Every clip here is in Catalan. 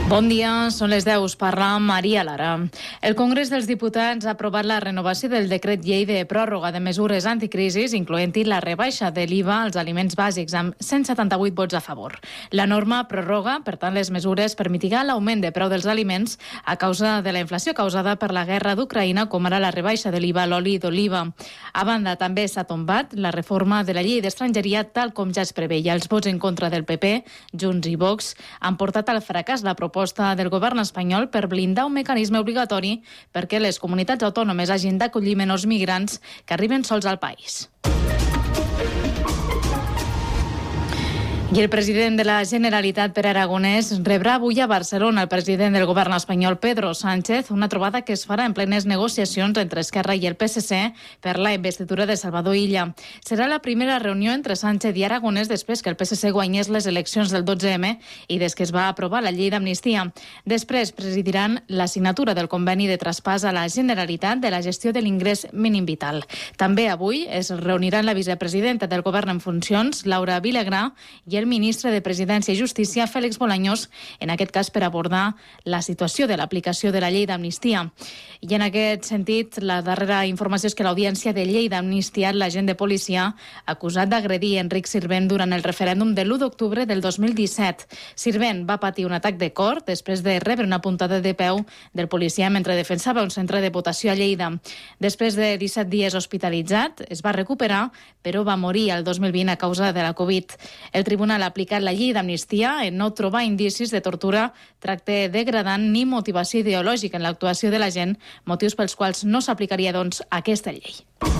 Bon dia, són les 10, parla Maria Lara. El Congrés dels Diputats ha aprovat la renovació del decret llei de pròrroga de mesures anticrisis, incloent-hi la rebaixa de l'IVA als aliments bàsics, amb 178 vots a favor. La norma prorroga, per tant, les mesures per mitigar l'augment de preu dels aliments a causa de la inflació causada per la guerra d'Ucraïna, com ara la rebaixa de l'IVA a l'oli d'oliva. A banda, també s'ha tombat la reforma de la llei d'estrangeria, tal com ja es preveia. Els vots en contra del PP, Junts i Vox han portat al fracàs la proposta del govern espanyol per blindar un mecanisme obligatori perquè les comunitats autònomes hagin d'acollir menys migrants que arriben sols al país. I el president de la Generalitat, Pere Aragonès, rebrà avui a Barcelona el president del govern espanyol, Pedro Sánchez, una trobada que es farà en plenes negociacions entre Esquerra i el PSC per la investidura de Salvador Illa. Serà la primera reunió entre Sánchez i Aragonès després que el PSC guanyés les eleccions del 12M i des que es va aprovar la llei d'amnistia. Després presidiran la signatura del conveni de traspàs a la Generalitat de la gestió de l'ingrés mínim vital. També avui es reuniran la vicepresidenta del govern en funcions, Laura Vilagrà, i el ministre de Presidència i Justícia, Félix Bolaños, en aquest cas per abordar la situació de l'aplicació de la llei d'amnistia. I en aquest sentit, la darrera informació és que l'Audiència de Lleida ha amnistiat l'agent de policia acusat d'agredir Enric Sirvent durant el referèndum de l'1 d'octubre del 2017. Sirvent va patir un atac de cor després de rebre una puntada de peu del policia mentre defensava un centre de votació a Lleida. Després de 17 dies hospitalitzat, es va recuperar, però va morir el 2020 a causa de la Covid. El Tribunal ha aplicat la llei d'amnistia en no trobar indicis de tortura, tracte degradant ni motivació ideològica en l'actuació de l'agent, motius pels quals no s'aplicaria, doncs, aquesta llei.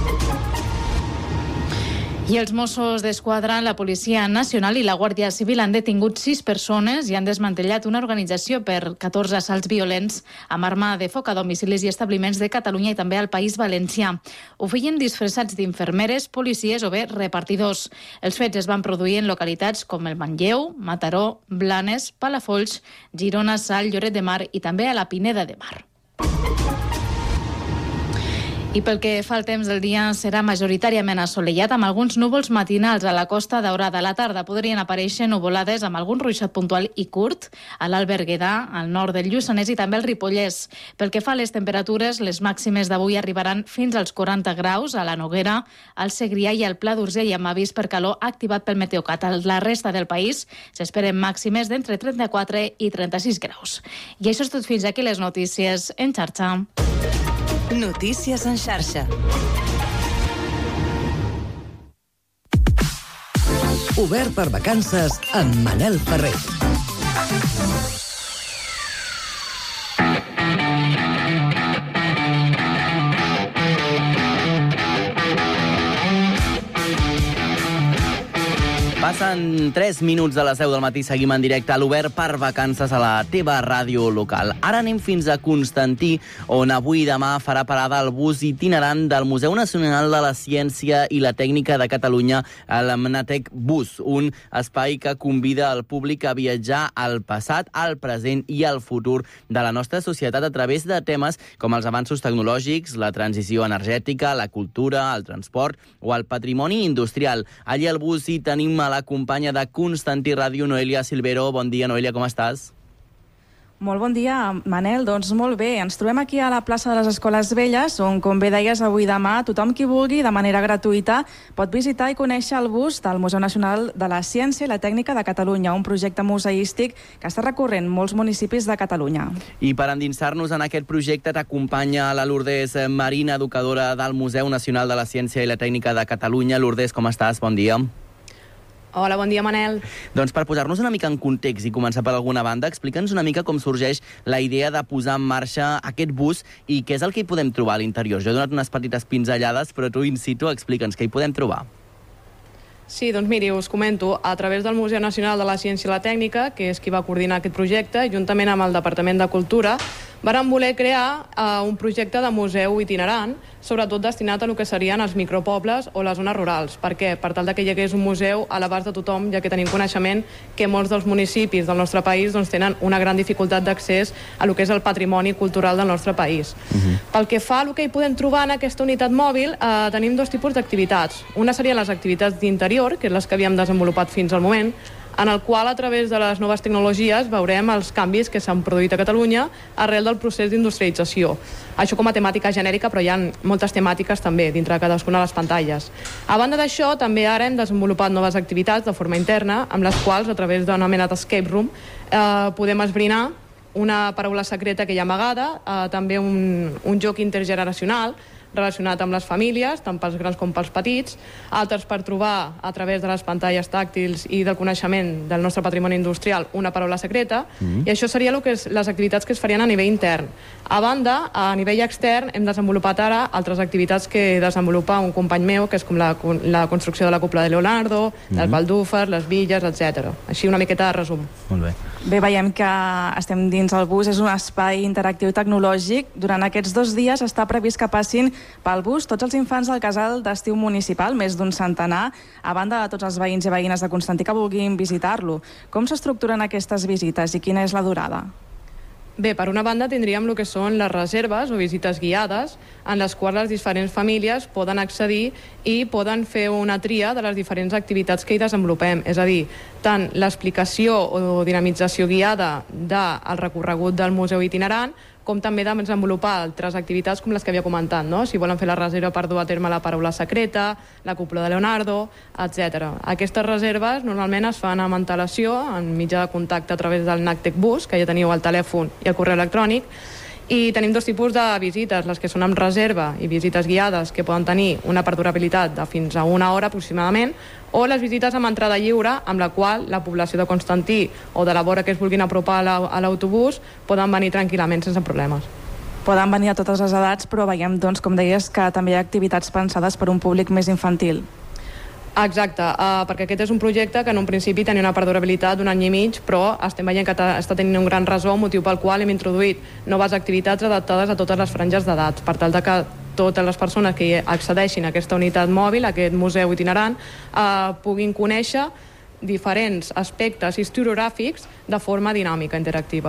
I els Mossos d'Esquadra, la Policia Nacional i la Guàrdia Civil han detingut 6 persones i han desmantellat una organització per 14 assalts violents amb arma de foc a domicilis i establiments de Catalunya i també al País Valencià. Ho feien disfressats d'infermeres, policies o bé repartidors. Els fets es van produir en localitats com el Manlleu, Mataró, Blanes, Palafolls, Girona, Salt, Lloret de Mar i també a la Pineda de Mar. I pel que fa al temps del dia, serà majoritàriament assolellat amb alguns núvols matinals a la Costa Daurada. A la tarda podrien aparèixer nuvolades amb algun ruixat puntual i curt a l'Alt Berguedà, al nord del Lluçanès i també al Ripollès. Pel que fa a les temperatures, les màximes d'avui arribaran fins als 40 graus a la Noguera, al Segrià i al Pla d'Urgell amb avís per calor activat pel Meteocat. A la resta del país s'esperen màximes d'entre 34 i 36 graus. I això és tot fins aquí les notícies en xarxa. Notícies en xarxa. Obert per vacances amb Manel Ferrer. Passen 3 minuts de les 10 del matí, seguim en directe a l'Obert per vacances a la teva ràdio local. Ara anem fins a Constantí, on avui i demà farà parada el bus itinerant del Museu Nacional de la Ciència i la Tècnica de Catalunya, el Mnatec Bus, un espai que convida el públic a viatjar al passat, al present i al futur de la nostra societat a través de temes com els avanços tecnològics, la transició energètica, la cultura, el transport o el patrimoni industrial. Allí al bus hi tenim a la companya de Constantí Ràdio, Noelia Silvero. Bon dia, Noelia, com estàs? Molt bon dia, Manel. Doncs molt bé. Ens trobem aquí a la plaça de les Escoles Velles, on, com bé deies, avui i demà, tothom qui vulgui, de manera gratuïta, pot visitar i conèixer el bus del Museu Nacional de la Ciència i la Tècnica de Catalunya, un projecte museístic que està recorrent molts municipis de Catalunya. I per endinsar-nos en aquest projecte t'acompanya la Lourdes Marín, educadora del Museu Nacional de la Ciència i la Tècnica de Catalunya. Lourdes, com estàs? Bon dia. Hola, bon dia, Manel. Doncs per posar-nos una mica en context i començar per alguna banda, explica'ns una mica com sorgeix la idea de posar en marxa aquest bus i què és el que hi podem trobar a l'interior. Jo he donat unes petites pinzellades, però tu in situ explica'ns què hi podem trobar. Sí, doncs miri, us comento, a través del Museu Nacional de la Ciència i la Tècnica, que és qui va coordinar aquest projecte, juntament amb el Departament de Cultura, varen voler crear un projecte de museu itinerant, sobretot destinat a el que serien els micropobles o les zones rurals. Per què? Per tal que hi hagués un museu a l'abast de tothom, ja que tenim coneixement que molts dels municipis del nostre país tenen una gran dificultat d'accés a el que és el patrimoni cultural del nostre país. Pel que fa a el que hi podem trobar en aquesta unitat mòbil, tenim dos tipus d'activitats. Una serien les activitats d'interior, que és les que havíem desenvolupat fins al moment, en el qual, a través de les noves tecnologies, veurem els canvis que s'han produït a Catalunya arrel del procés d'industrialització. Això com a temàtica genèrica, però hi ha moltes temàtiques també dintre de cadascuna de les pantalles. A banda d'això, també ara hem desenvolupat noves activitats de forma interna, amb les quals, a través d'una mena d'escape room, podem esbrinar una paraula secreta que hi ha amagada, també un joc intergeneracional relacionat amb les famílies, tant pels grans com pels petits, altres per trobar a través de les pantalles tàctils i del coneixement del nostre patrimoni industrial una paraula secreta, i això seria les activitats que es farien a nivell intern. A banda, a nivell extern, hem desenvolupat ara altres activitats que desenvolupa un company meu, que és com la construcció de la cúpula de Leonardo, les baldufes, les bitlles, etc. Així una miqueta de resum. Molt bé. Bé, veiem que estem dins el bus, és un espai interactiu tecnològic. Durant aquests 2 dies està previst que passin pel bus tots els infants del casal d'estiu municipal, més d'un centenar, a banda de tots els veïns i veïnes de Constantí que vulguin visitar-lo. Com s'estructuren aquestes visites i quina és la durada? Bé, per una banda tindríem el que són les reserves o visites guiades, en les quals les diferents famílies poden accedir i poden fer una tria de les diferents activitats que hi desenvolupem. És a dir, tant l'explicació o dinamització guiada del recorregut del museu itinerant, com també de desenvolupar altres activitats com les que havia comentat, no? Si volen fer la reserva per dur a terme la paraula secreta, la cúpula de Leonardo, etc. Aquestes reserves normalment es fan amb antelació, en mitjà de contacte a través del Nactec Bus, que ja teniu al telèfon i el correu electrònic, i tenim 2 tipus de visites, les que són amb reserva i visites guiades, que poden tenir una perdurabilitat de fins a 1 hora aproximadament, o les visites amb entrada lliure, amb la qual la població de Constantí o de la vora que es vulguin apropar a l'autobús poden venir tranquil·lament sense problemes. Poden venir a totes les edats, però veiem, doncs, com deies, que també hi ha activitats pensades per un públic més infantil. Exacte, perquè aquest és un projecte que en un principi tenia una perdurabilitat d'1 any i mig, però estem veient que està tenint un gran ressò, motiu pel qual hem introduït noves activitats adaptades a totes les franges d'edats, per tal de que totes les persones que accedeixin a aquesta unitat mòbil, a aquest museu itinerant, puguin conèixer diferents aspectes historiogràfics de forma dinàmica, interactiva.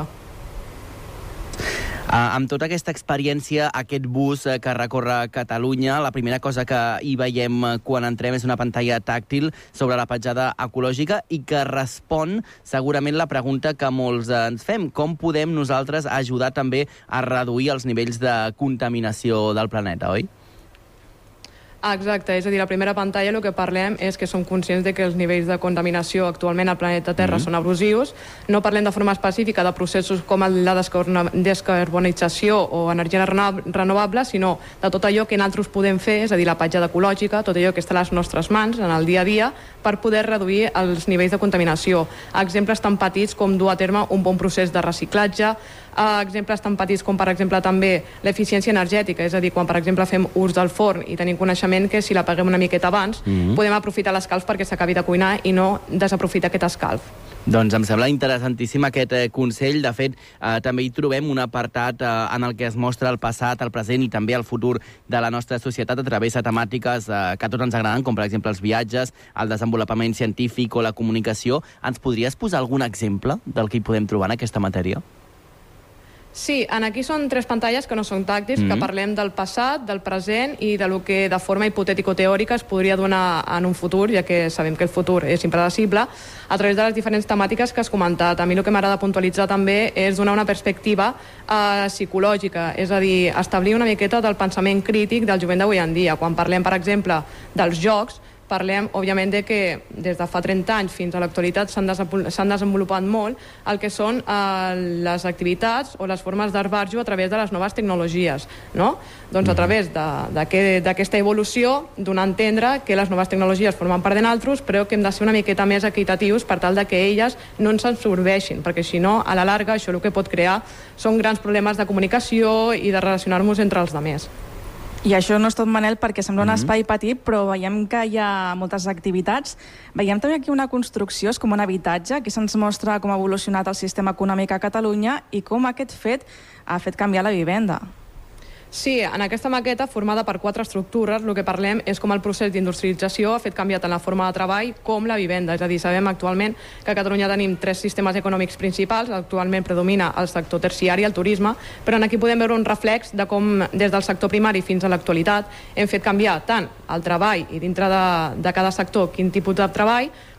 Amb tota aquesta experiència, aquest bus que recorre Catalunya, la primera cosa que hi veiem quan entrem és una pantalla tàctil sobre la petjada ecològica i que respon segurament la pregunta que molts ens fem. Com podem nosaltres ajudar també a reduir els nivells de contaminació del planeta, oi? Exacte, és a dir, la primera pantalla el que parlem és que som conscients de que els nivells de contaminació actualment al planeta Terra són abusius. No parlem de forma específica de processos com la descarbonització o energia renovable, sinó de tot allò que nosaltres podem fer, és a dir, la petjada ecològica, tot allò que està a les nostres mans en el dia a dia per poder reduir els nivells de contaminació. Exemples tan petits com dur a terme un bon procés de reciclatge, exemples tan petits com, per exemple, també l'eficiència energètica, és a dir, quan, per exemple, fem ús del forn i tenim coneixement que si l'apaguem una miqueta abans podem aprofitar l'escalf perquè s'acabi de cuinar i no desaprofitar aquest escalf. Doncs em sembla interessantíssim aquest consell. De fet, també hi trobem un apartat en el que es mostra el passat, el present i també el futur de la nostra societat a través de temàtiques que a tots ens agraden, com per exemple els viatges, el desenvolupament científic o la comunicació. Ens podries posar algun exemple del que hi podem trobar en aquesta matèria? Sí, aquí són 3 pantalles que no són tàctils, que parlem del passat, del present i de lo que de forma hipotètico-teòrica es podria donar en un futur, ja que sabem que el futur és impredecible, a través de les diferents temàtiques que has comentat. A mi el que m'agrada puntualitzar també és donar una perspectiva psicològica, és a dir, establir una miqueta del pensament crític del jovent d'avui en dia. Quan parlem, per exemple, dels jocs, parlem, òbviament, de que des de fa 30 anys fins a l'actualitat s'han desenvolupat molt el que són les activitats o les formes d'esbarjo a través de les noves tecnologies, no? Doncs a través d'aquesta evolució, donar a entendre que les noves tecnologies formen part de nosaltres, però que hem de ser una miqueta més equitatius per tal de que elles no ens absorbeixin, perquè si no, a la llarga, això el que pot crear són grans problemes de comunicació i de relacionar-nos entre els altres. I això no és tot, Manel, perquè sembla un espai petit, però veiem que hi ha moltes activitats. Veiem també aquí una construcció, és com un habitatge. Aquí se'ns mostra com ha evolucionat el sistema econòmic a Catalunya i com aquest fet ha fet canviar la vivenda. Sí, en aquesta maqueta, formada per 4 estructures, el que parlem és com el procés d'industrialització ha fet canviar tant la forma de treball com la vivenda. És a dir, sabem actualment que a Catalunya tenim 3 sistemes econòmics principals. Actualment predomina el sector terciari, el turisme, però aquí podem veure un reflex de com des del sector primari fins a l'actualitat hem fet canviar tant el treball i dintre de cada sector quin tipus de treball,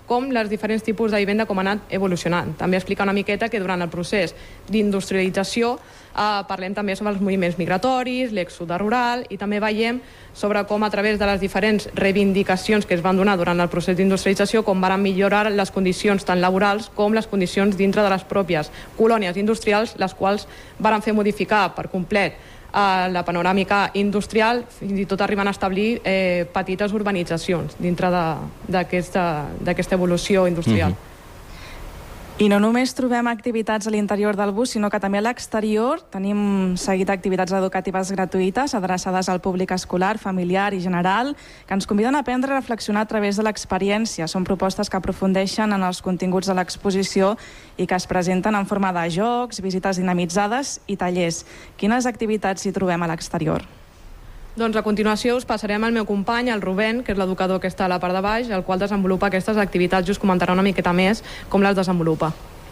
com les diferents tipus de vivenda com ha anat evolucionant. També explica una miqueta que durant el procés d'industrialització parlem també sobre els moviments migratoris, l'èxode rural, i també veiem sobre com a través de les diferents reivindicacions que es van donar durant el procés d'industrialització com van millorar les condicions tant laborals com les condicions dintre de les pròpies colònies industrials, les quals van fer modificar per complet la panoràmica industrial, fins i tot arribant a establir petites urbanitzacions dintre d'aquesta evolució industrial. I no només trobem activitats a l'interior del bus, sinó que també a l'exterior tenim seguit activitats educatives gratuïtes adreçades al públic escolar, familiar i general, que ens conviden a aprendre a reflexionar a través de l'experiència. Són propostes que aprofundeixen en els continguts de l'exposició i que es presenten en forma de jocs, visites dinamitzades i tallers. Quines activitats hi trobem a l'exterior? Doncs a continuació us passarem al meu company, el Rubén, que és l'educador que està a la part de baix, el qual desenvolupa aquestes activitats i us comentarà una miqueta més com les desenvolupa.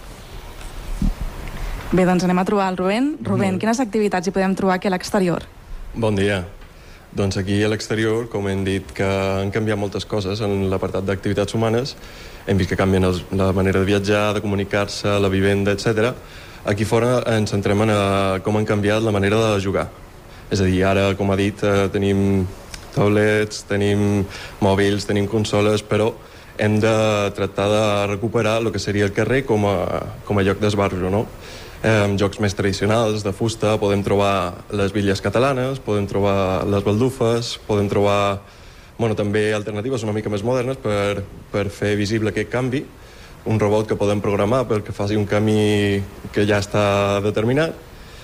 Bé, doncs anem a trobar el Rubén. Rubén, quines activitats hi podem trobar aquí a l'exterior? Bon dia. Doncs aquí a l'exterior, com hem dit que han canviat moltes coses en l'apartat d'activitats humanes, hem vist que canvien la manera de viatjar, de comunicar-se, la vivenda, etc. Aquí fora ens centrem en com han canviat la manera de jugar. És a dir, ara, com ha dit, tenim taulets, tenim mòbils, tenim consoles, però hem de tractar de recuperar el que seria el carrer com a lloc d'esbarjo, no? Jocs més tradicionals, de fusta, podem trobar les bitlles catalanes, podem trobar les baldufes, podem trobar també alternatives una mica més modernes per fer visible aquest canvi, un robot que podem programar perquè faci un camí que ja està determinat,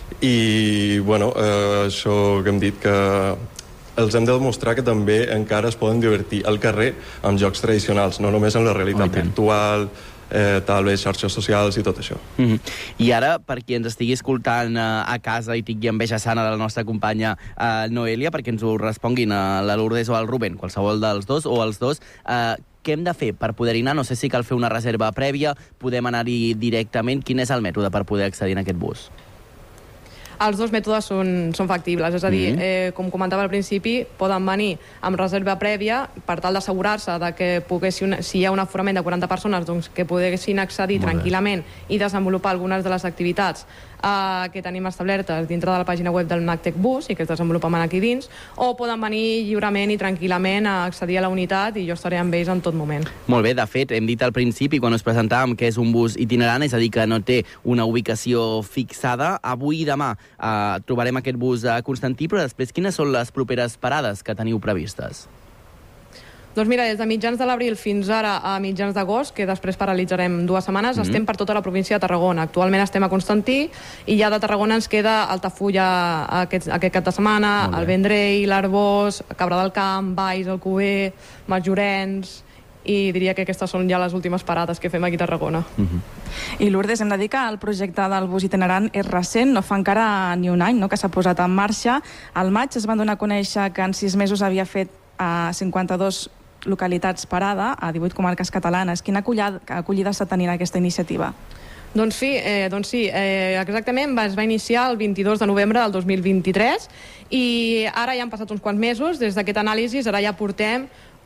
i això que hem dit que els hem de demostrar que també encara es poden divertir al carrer amb jocs tradicionals, no només en la realitat virtual, tablets, xarxes socials i tot això. I ara, per qui ens estigui escoltant a casa i tingui enveja sana de la nostra companya Noelia, perquè ens ho responguin a la Lourdes o al Rubén, qualsevol dels dos o els dos, què hem de fer per poder-hi anar? No sé si cal fer una reserva prèvia, podem anar-hi directament. Quin és el mètode per poder accedir en aquest bus? Els dos mètodes són factibles, és a dir, com comentava al principi, poden venir amb reserva prèvia per tal d'assegurar-se que si hi ha un aforament de 40 persones, doncs que poguessin accedir tranquil·lament i desenvolupar algunes de les activitats que tenim establertes dintre de la pàgina web del MACTEC Bus i que es desenvolupen aquí dins, o poden venir lliurement i tranquil·lament a accedir a la unitat i jo estaré amb ells en tot moment. Molt bé, de fet, hem dit al principi, quan us presentàvem, que és un bus itinerant, és a dir, que no té una ubicació fixada. Avui i demà trobarem aquest bus a Constantí, però després quines són les properes parades que teniu previstes? Doncs mira, des de mitjans de l'abril fins ara a mitjans d'agost, que després paralitzarem 2 setmanes, estem per tota la província de Tarragona. Actualment estem a Constantí i ja de Tarragona ens queda Altafulla aquest cap de setmana, el Vendrell, l'Arboç, Cabra del Camp, Valls, Alcover, Masllorenç, i diria que aquestes són ja les últimes parades que fem aquí a Tarragona. I Lourdes, hem de dir que el projecte del bus itinerant és recent, no fa encara ni un any que s'ha posat en marxa. Al maig es van donar a conèixer que en 6 mesos havia fet 52 localitats parada a 18 comarques catalanes. Quina acollida està tenint aquesta iniciativa? Doncs sí, exactament es va iniciar el 22 de novembre del 2023 i ara ja han passat uns quants mesos des d'aquest anàlisi, ara ja portem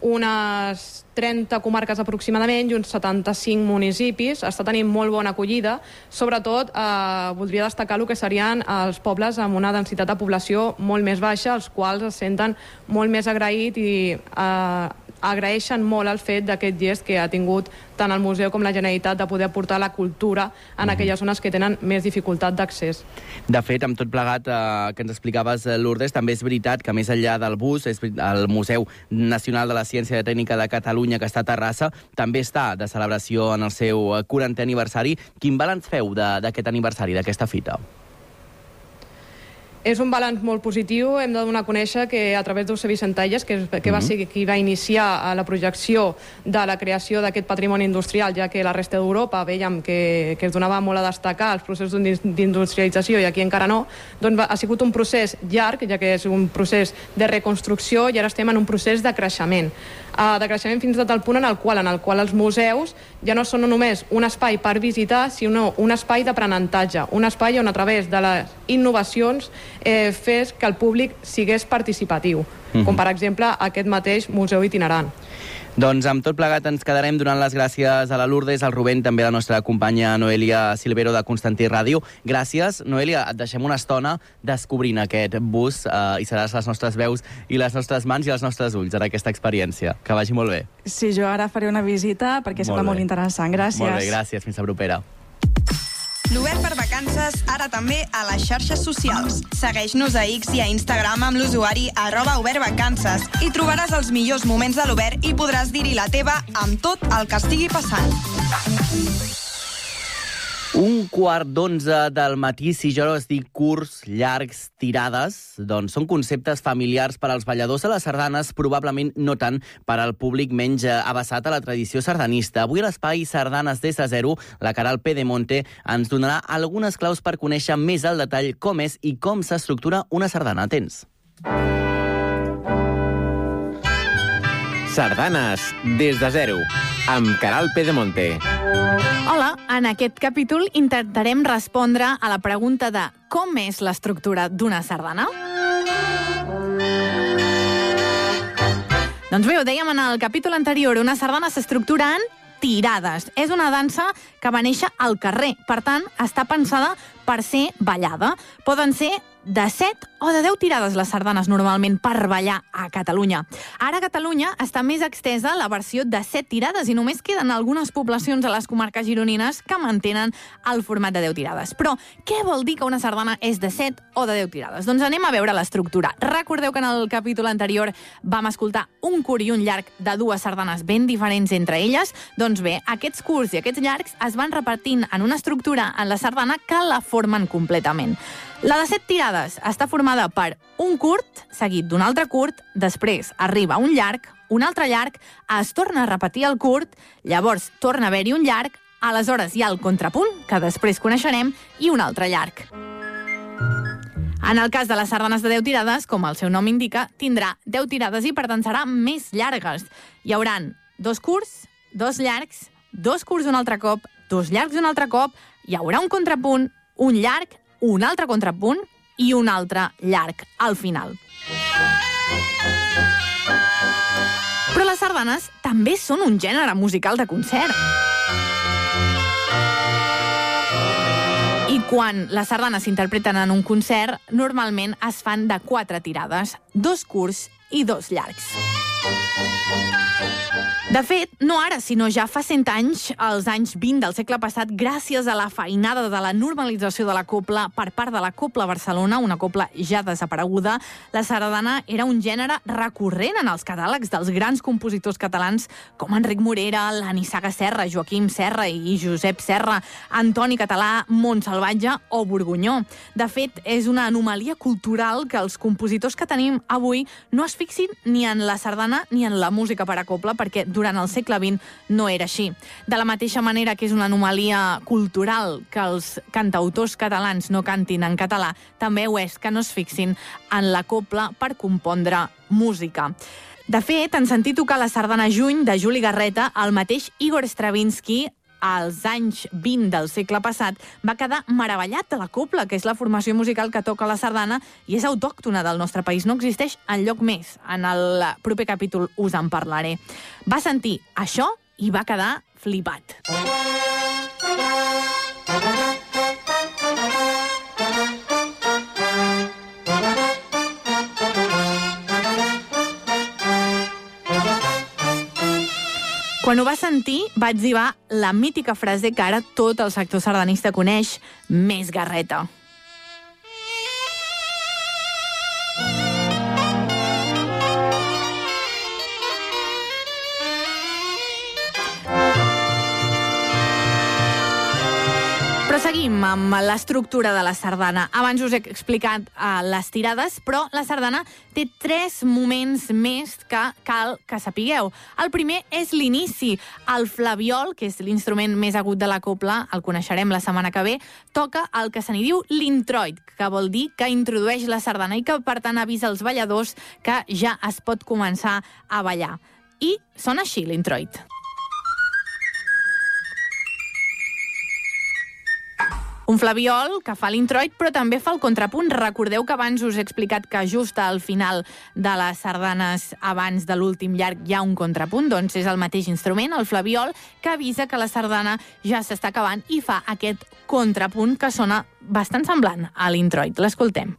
unes 30 comarques aproximadament i uns 75 municipis. Està tenint molt bona acollida. Sobretot voldria destacar el que serien els pobles amb una densitat de població molt més baixa, els quals es senten molt més agraïts i agraeixen molt el fet d'aquest gest que ha tingut tant el museu com la Generalitat de poder aportar la cultura en aquelles zones que tenen més dificultat d'accés. De fet, amb tot plegat que ens explicaves, Lourdes, també és veritat que més enllà del bus, el Museu Nacional de la Ciència i Tècnica de Catalunya, que està a Terrassa, també està de celebració en el seu 40è aniversari. Quin balanç feu d'aquest aniversari, d'aquesta fita? És un balanç molt positiu. Hem de donar a conèixer que a través d'Eusebi Centelles, que va ser qui va iniciar la projecció de la creació d'aquest patrimoni industrial, ja que la resta d'Europa veiem que es donava molt a destacar els processos d'industrialització i aquí encara no, doncs ha sigut un procés llarg, ja que és un procés de reconstrucció i ara estem en un procés de creixement. De creixement fins a tal punt en el qual els museus ja no són només un espai per visitar, sinó un espai d'aprenentatge, un espai on a través de les innovacions fes que el públic sigués participatiu. com per exemple aquest mateix museu itinerant. Doncs amb tot plegat ens quedarem donant les gràcies a la Lourdes, al Rubén, també a la nostra companya Noelia Silvero de Constantí Ràdio. Gràcies, Noelia. Et deixem una estona descobrint aquest bus i seràs les nostres veus i les nostres mans i els nostres ulls en aquesta experiència. Que vagi molt bé. Sí, jo ara faré una visita perquè sembla molt interessant. Gràcies. Molt bé, gràcies. Fins la propera. L'Obert per Vacances, ara també a les xarxes socials. Segueix-nos a X i a Instagram amb l'usuari @obertvacances i trobaràs els millors moments de l'Obert i podràs dir-hi la teva amb tot el que estigui passant. 11:15 del matí, si jo es dic curts, llargs, tirades, doncs són conceptes familiars per als balladors de les sardanes, probablement no tant per al públic menys avesat a la tradició sardanista. Avui a l'espai Sardanes des de zero, la Caral Pedemonte ens donarà algunes claus per conèixer més al detall com és i com s'estructura una sardana. Atents. Sardanes des de zero, amb Caral Pedemonte. Hola, en aquest capítol intentarem respondre a la pregunta de com és l'estructura d'una sardana. Doncs bé, ho dèiem en el capítol anterior, una sardana s'estructura en tirades. És una dansa que va néixer al carrer, per tant, està pensada per ser ballada. Poden ser de 7 o de 10 tirades les sardanes normalment per ballar a Catalunya. Ara a Catalunya està més extesa la versió de 7 tirades i només queden algunes poblacions a les comarques gironines que mantenen el format de 10 tirades. Però què vol dir que una sardana és de 7 o de 10 tirades? Doncs anem a veure l'estructura. Recordeu que en el capítol anterior vam escoltar un curt i un llarg de dues sardanes ben diferents entre elles? Doncs bé, aquests curts i aquests llargs es van repartint en una estructura en la sardana que la formen completament. La de 7 tirades està formada per un curt, seguit d'un altre curt, després arriba un llarg, un altre llarg, es torna a repetir el curt, llavors torna a haver-hi un llarg, aleshores hi ha el contrapunt, que després coneixerem, i un altre llarg. En el cas de les sardanes de 10 tirades, com el seu nom indica, tindrà 10 tirades i per tant serà més llargues. Hi hauran 2 curts, 2 llargs, 2 curts un altre cop, 2 llargs un altre cop, hi haurà un contrapunt, un llarg, un altre contrapunt i un altre llarg al final. Però les sardanes també són un gènere musical de concert. I quan les sardanes s'interpreten en un concert, normalment es fan de 4 tirades, 2 curts i 2 llargs. De fet, no ara, sinó ja fa 100 anys, als anys 20 del segle passat, gràcies a la feinada de la normalització de la copla per part de la Copla Barcelona, una copla ja desapareguda, la sardana era un gènere recurrent en els catàlegs dels grans compositors catalans com Enric Morera, la Nissaga Serra, Joaquim Serra i Josep Serra, Antoni Català, Montsalvatge o Borgunyó. De fet, és una anomalia cultural que els compositors que tenim avui no es fixin ni en la sardana ni en la música per a copla, perquè durant el segle XX no era així. De la mateixa manera que és una anomalia cultural que els cantautors catalans no cantin en català, també ho és que no es fixin en la copla per compondre música. De fet, en sentir tocar la sardana Juny de Juli Garreta, el mateix Igor Stravinsky, als anys 20 del segle passat, va quedar meravellat de la copla, que és la formació musical que toca la sardana i és autòctona del nostre país. No existeix enlloc més. En el proper capítol us en parlaré. Va sentir això i va quedar flipat. Quan ho va sentir, va etzibar la mítica frase que ara tot el sector sardanista coneix, més Garreta. Però seguim amb l'estructura de la sardana. Abans us he explicat les tirades, però la sardana té 3 moments més que cal que sapigueu. El primer és l'inici. El flabiol, que és l'instrument més agut de la copla, el coneixerem la setmana que ve, toca el que se n'hi diu l'introit, que vol dir que introdueix la sardana i que, per tant, avisa els balladors que ja es pot començar a ballar. I sona així, l'introit. Un flabiol que fa l'introit, però també fa el contrapunt. Recordeu que abans us he explicat que just al final de les sardanes, abans de l'últim llarg, hi ha un contrapunt? Doncs és el mateix instrument, el flabiol, que avisa que la sardana ja s'està acabant i fa aquest contrapunt que sona bastant semblant a l'introit. L'escoltem.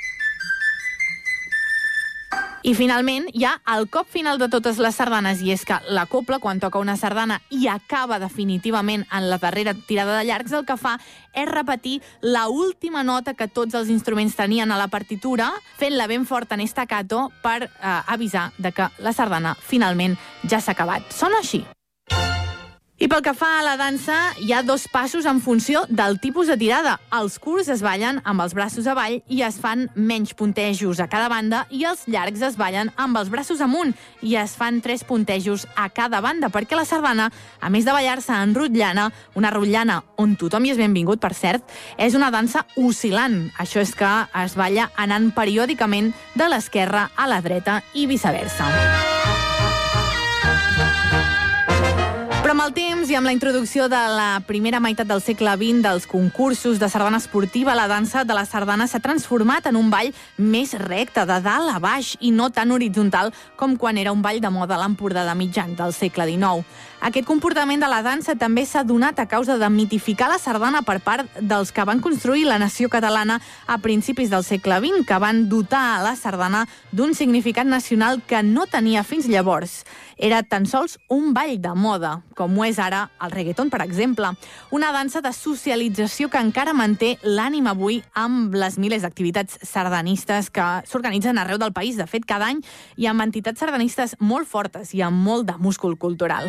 I finalment hi ha el cop final de totes les sardanes, i és que la cobla, quan toca una sardana i acaba definitivament en la darrera tirada de llargs, el que fa és repetir la última nota que tots els instruments tenien a la partitura, fent-la ben fort en staccato per avisar de que la sardana finalment ja s'ha acabat. Sona així. I pel que fa a la dansa, hi ha 2 passos en funció del tipus de tirada. Els curts es ballen amb els braços avall i es fan menys puntejos a cada banda, i els llargs es ballen amb els braços amunt i es fan 3 puntejos a cada banda, perquè la sardana, a més de ballar-se en rotllana, una rotllana on tothom hi és benvingut, per cert, és una dansa oscil·lant. Això és que es balla anant periòdicament de l'esquerra a la dreta i viceversa. Però amb el temps i amb la introducció de la primera meitat del segle XX dels concursos de sardana esportiva, la dansa de la sardana s'ha transformat en un ball més recte, de dalt a baix, i no tan horitzontal com quan era un ball de moda a l'Empordà de mitjan del segle XIX. Aquest comportament de la dansa també s'ha donat a causa de mitificar la sardana per part dels que van construir la nació catalana a principis del segle XX, que van dotar a la sardana d'un significat nacional que no tenia fins llavors. Era tan sols un ball de moda, com ho és ara el reggaeton, per exemple. Una dansa de socialització que encara manté l'ànim avui amb les milers d'activitats sardanistes que s'organitzen arreu del país. De fet, cada any hi ha entitats sardanistes molt fortes i amb molt de múscul cultural.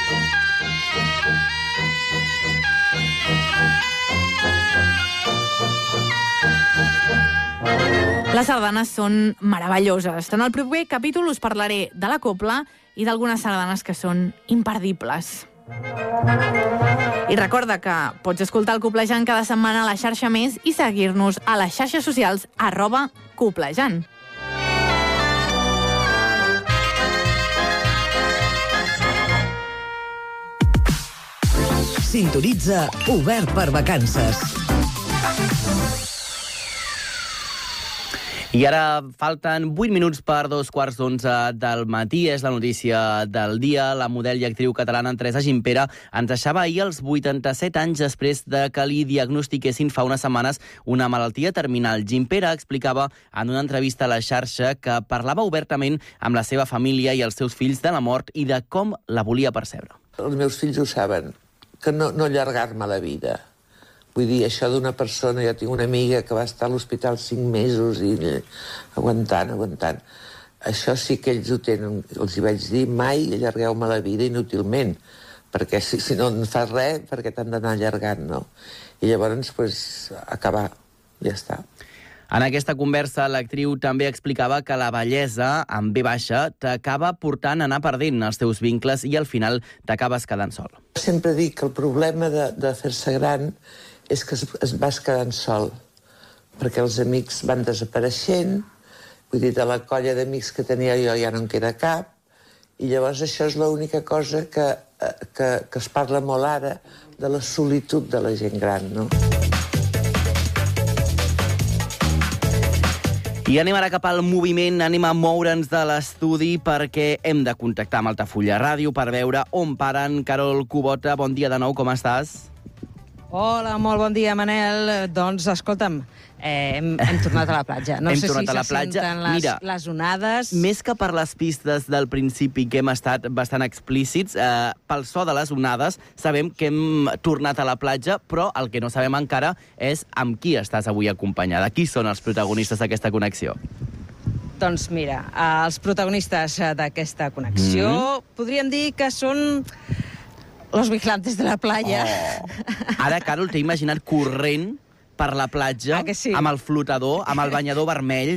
Les sardanes són meravelloses. En el proper capítol us parlaré de la cobla i d'algunes sardanes que són imperdibles. I recorda que pots escoltar el Coblejant cada setmana a la xarxa Més i seguir-nos a les xarxes socials @Coblejant. Sintonitza Obert per Vacances. I ara falten 8 minuts per 2:15 del matí. És la notícia del dia. La model i actriu catalana Teresa Gimpera ens deixava ahir als 87 anys després de que li diagnostiquessin fa unes setmanes una malaltia terminal. Gimpera explicava en una entrevista a la xarxa que parlava obertament amb la seva família i els seus fills de la mort i de com la volia percebre. Els meus fills ho saben, que no allargar-me la vida. Vull dir, això d'una persona... Jo tinc una amiga que va estar a l'hospital 5 mesos i aguantant. Això sí que ells ho tenen. Els hi vaig dir, mai allargueu-me la vida inútilment, perquè si no en fas res, perquè t'han d'anar allargant, no? I llavors, pues, acabar, ja està. En aquesta conversa, l'actriu també explicava que la bellesa, amb B baixa, t'acaba portant a anar perdent els teus vincles i al final t'acabes quedant sol. Sempre dic que el problema de fer-se gran és que es vas quedant sol, perquè els amics van desapareixent, vull dir, de la colla d'amics que tenia jo ja no en queda cap, i llavors això és l'única cosa que es parla molt ara, de la solitud de la gent gran, no? I anem ara cap al moviment, anem a moure'ns de l'estudi perquè hem de contactar amb Altafulla Ràdio per veure on paren. Carol Kubota, bon dia de nou, com estàs? Hola, molt bon dia, Manel. Doncs, escolta'm, hem tornat a la platja. No sé si se senten les onades. Més que per les pistes del principi, que hem estat bastant explícits, pel so de les onades sabem que hem tornat a la platja, però el que no sabem encara és amb qui estàs avui acompanyada. Qui són els protagonistes d'aquesta connexió? Doncs mira, els protagonistes d'aquesta connexió podríem dir que són los vigilantes de la playa. Ara, Carol, t'he imaginat corrent per la platja, amb el flotador, amb el banyador vermell,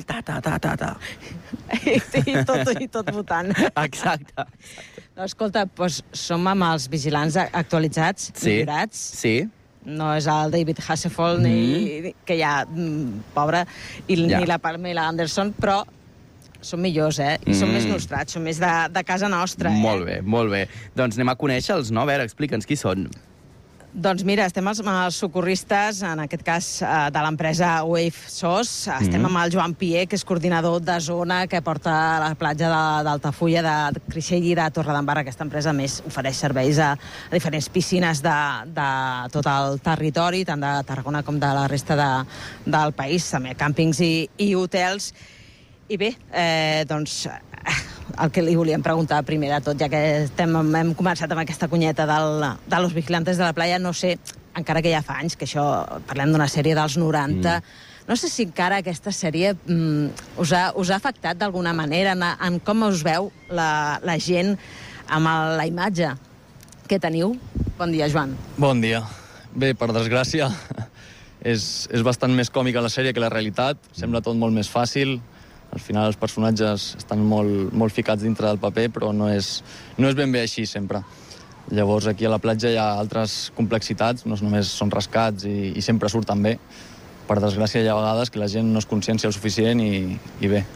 I tot votant. Exacte. Escolta, doncs som amb els vigilants actualitzats, millorats. Sí. No és el David Hasselhoff, que ja, pobre, ni la Pamela Anderson, però són millors, I són més nostrats, són més de casa nostra, Molt bé, molt bé. Doncs anem a conèixer-los, no? A veure, explica'ns qui són. Doncs mira, estem amb els socorristes, en aquest cas de l'empresa Wave SOS. Estem amb el Joan Pier, que és coordinador de zona que porta a la platja d'Altafulla, de Crixell i de Torredembarra. Aquesta empresa, a més, ofereix serveis a diferents piscines de tot el territori, tant de Tarragona com de la resta del país, també càmpings i hotels. I bé, doncs, el que li volíem preguntar primer de tot, ja que hem començat amb aquesta cunyeta de Los Vigilantes de la Playa, no sé, encara que ja fa anys, que això parlem d'una sèrie dels 90, no sé si encara aquesta sèrie us ha afectat d'alguna manera en com us veu la gent amb la imatge que teniu. Bon dia, Joan. Bon dia. Bé, per desgràcia, és bastant més còmica la sèrie que la realitat, sembla tot molt més fàcil. Al final els personatges estan molt ficats dintre del paper, però no és ben bé així sempre. Llavors aquí a la platja hi ha altres complexitats, no només són rescats i sempre surten bé. Per desgràcia hi ha vegades que la gent no es consciencia el suficient i bé,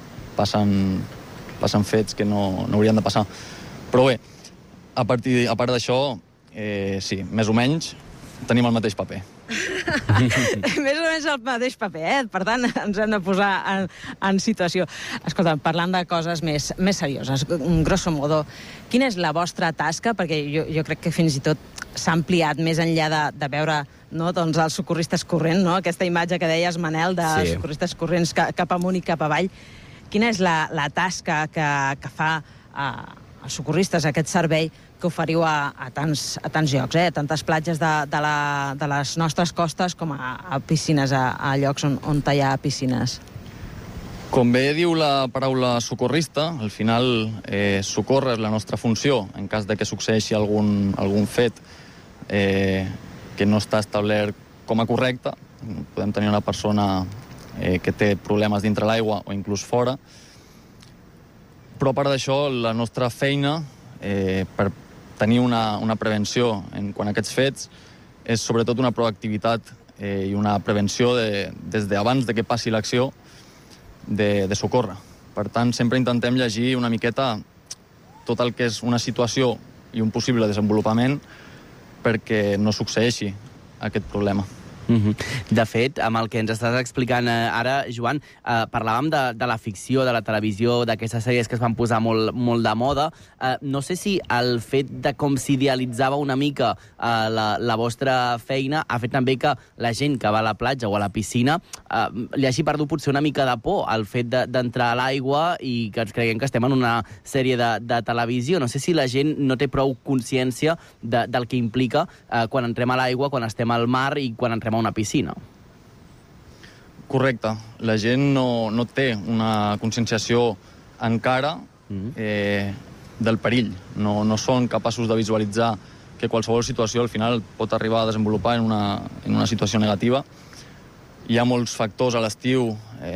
passen fets que no haurien de passar. Però bé, a part d'això, sí, més o menys tenim el mateix paper. Més o menys el mateix paper, Per tant, ens hem de posar en situació. Escolta, parlant de coses més serioses, grosso modo, quina és la vostra tasca? Perquè jo crec que fins i tot s'ha ampliat més enllà de veure doncs els socorristes corrents, aquesta imatge que deies, Manel, dels socorristes corrents cap amunt i cap avall. Quina és la tasca que fa els socorristes, aquest servei que oferiu a tants llocs, a tantes platges de les nostres costes com a piscines, a llocs on hi ha piscines? Com bé diu la paraula socorrista, al final socórrer és la nostra funció en cas de que succeeixi algun fet que no està establert com a correcte. Podem tenir una persona que té problemes dintre l'aigua o inclús fora. Però a part d'això, la nostra feina per tenir una prevenció en quant a aquests fets és sobretot una proactivitat i una prevenció des d'abans de que passi l'acció de socórrer. Per tant, sempre intentem llegir una miqueta tot el que és una situació i un possible desenvolupament perquè no succeeixi aquest problema. De fet, amb el que ens estàs explicant ara, Joan, parlàvem de la ficció, de la televisió, d'aquestes sèries que es van posar molt de moda. No sé si el fet de com s'idealitzava una mica la vostra feina ha fet també que la gent que va a la platja o a la piscina li hagi perdut potser una mica de por al fet d'entrar a l'aigua i que ens creguem que estem en una sèrie de televisió. No sé si la gent no té prou consciència del que implica quan entrem a l'aigua, quan estem al mar i quan entrem a una piscina. Correcte. La gent no té una conscienciació encara del perill. No són capaços de visualitzar que qualsevol situació al final pot arribar a desenvolupar en una situació negativa. Hi ha molts factors a l'estiu,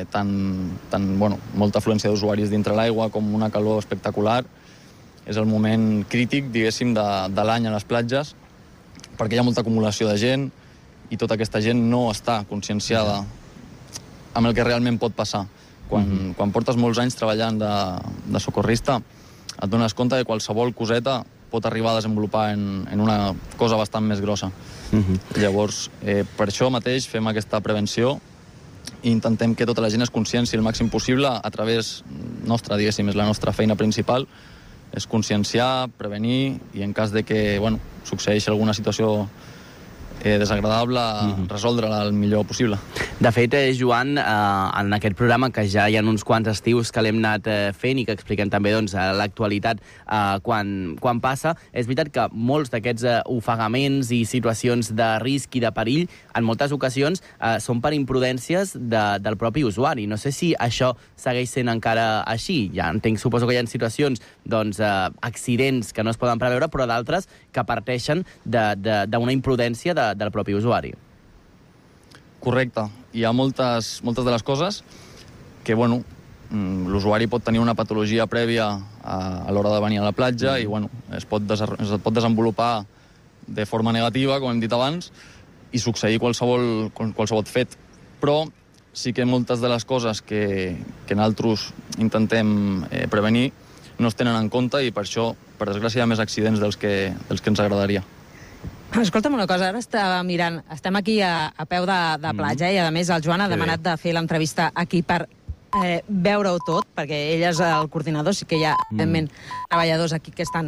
molta afluència d'usuaris dintre l'aigua com una calor espectacular. És el moment crític, diguéssim, de l'any a les platges, perquè hi ha molta acumulació de gent i tota aquesta gent no està conscienciada amb el que realment pot passar. Quan portes molts anys treballant de socorrista, et dones compte que qualsevol coseta pot arribar a desenvolupar en una cosa bastant més grossa. Llavors, per això mateix fem aquesta prevenció i intentem que tota la gent es conscienci el màxim possible a través nostra, diguéssim, és la nostra feina principal, és conscienciar, prevenir i en cas de que succeeixi alguna situació desagradable, resoldre-la el millor possible. De fet, Joan, en aquest programa, que ja hi ha uns quants estius que l'hem anat fent i que expliquem també l'actualitat quan passa, és veritat que molts d'aquests ofegaments i situacions de risc i de perill, en moltes ocasions, són per imprudències del propi usuari. No sé si això segueix sent encara així. Ja entenc, suposo que hi ha situacions, accidents que no es poden preveure, però d'altres que parteixen d'una imprudència del propi usuari. Correcte. Hi ha moltes de les coses que, l'usuari pot tenir una patologia prèvia a l'hora de venir a la platja i, es pot desenvolupar de forma negativa, com hem dit abans, i succeir qualsevol fet. Però sí que moltes de les coses que nosaltres intentem prevenir no es tenen en compte i per això, per desgràcia, hi ha més accidents dels que ens agradaria. Escolta'm una cosa, ara estava mirant, estem aquí a peu de platja i a més el Joan ha demanat de fer l'entrevista aquí per veure-ho tot, perquè ell és el coordinador, sí que hi ha, evidentment, treballadors aquí que estan...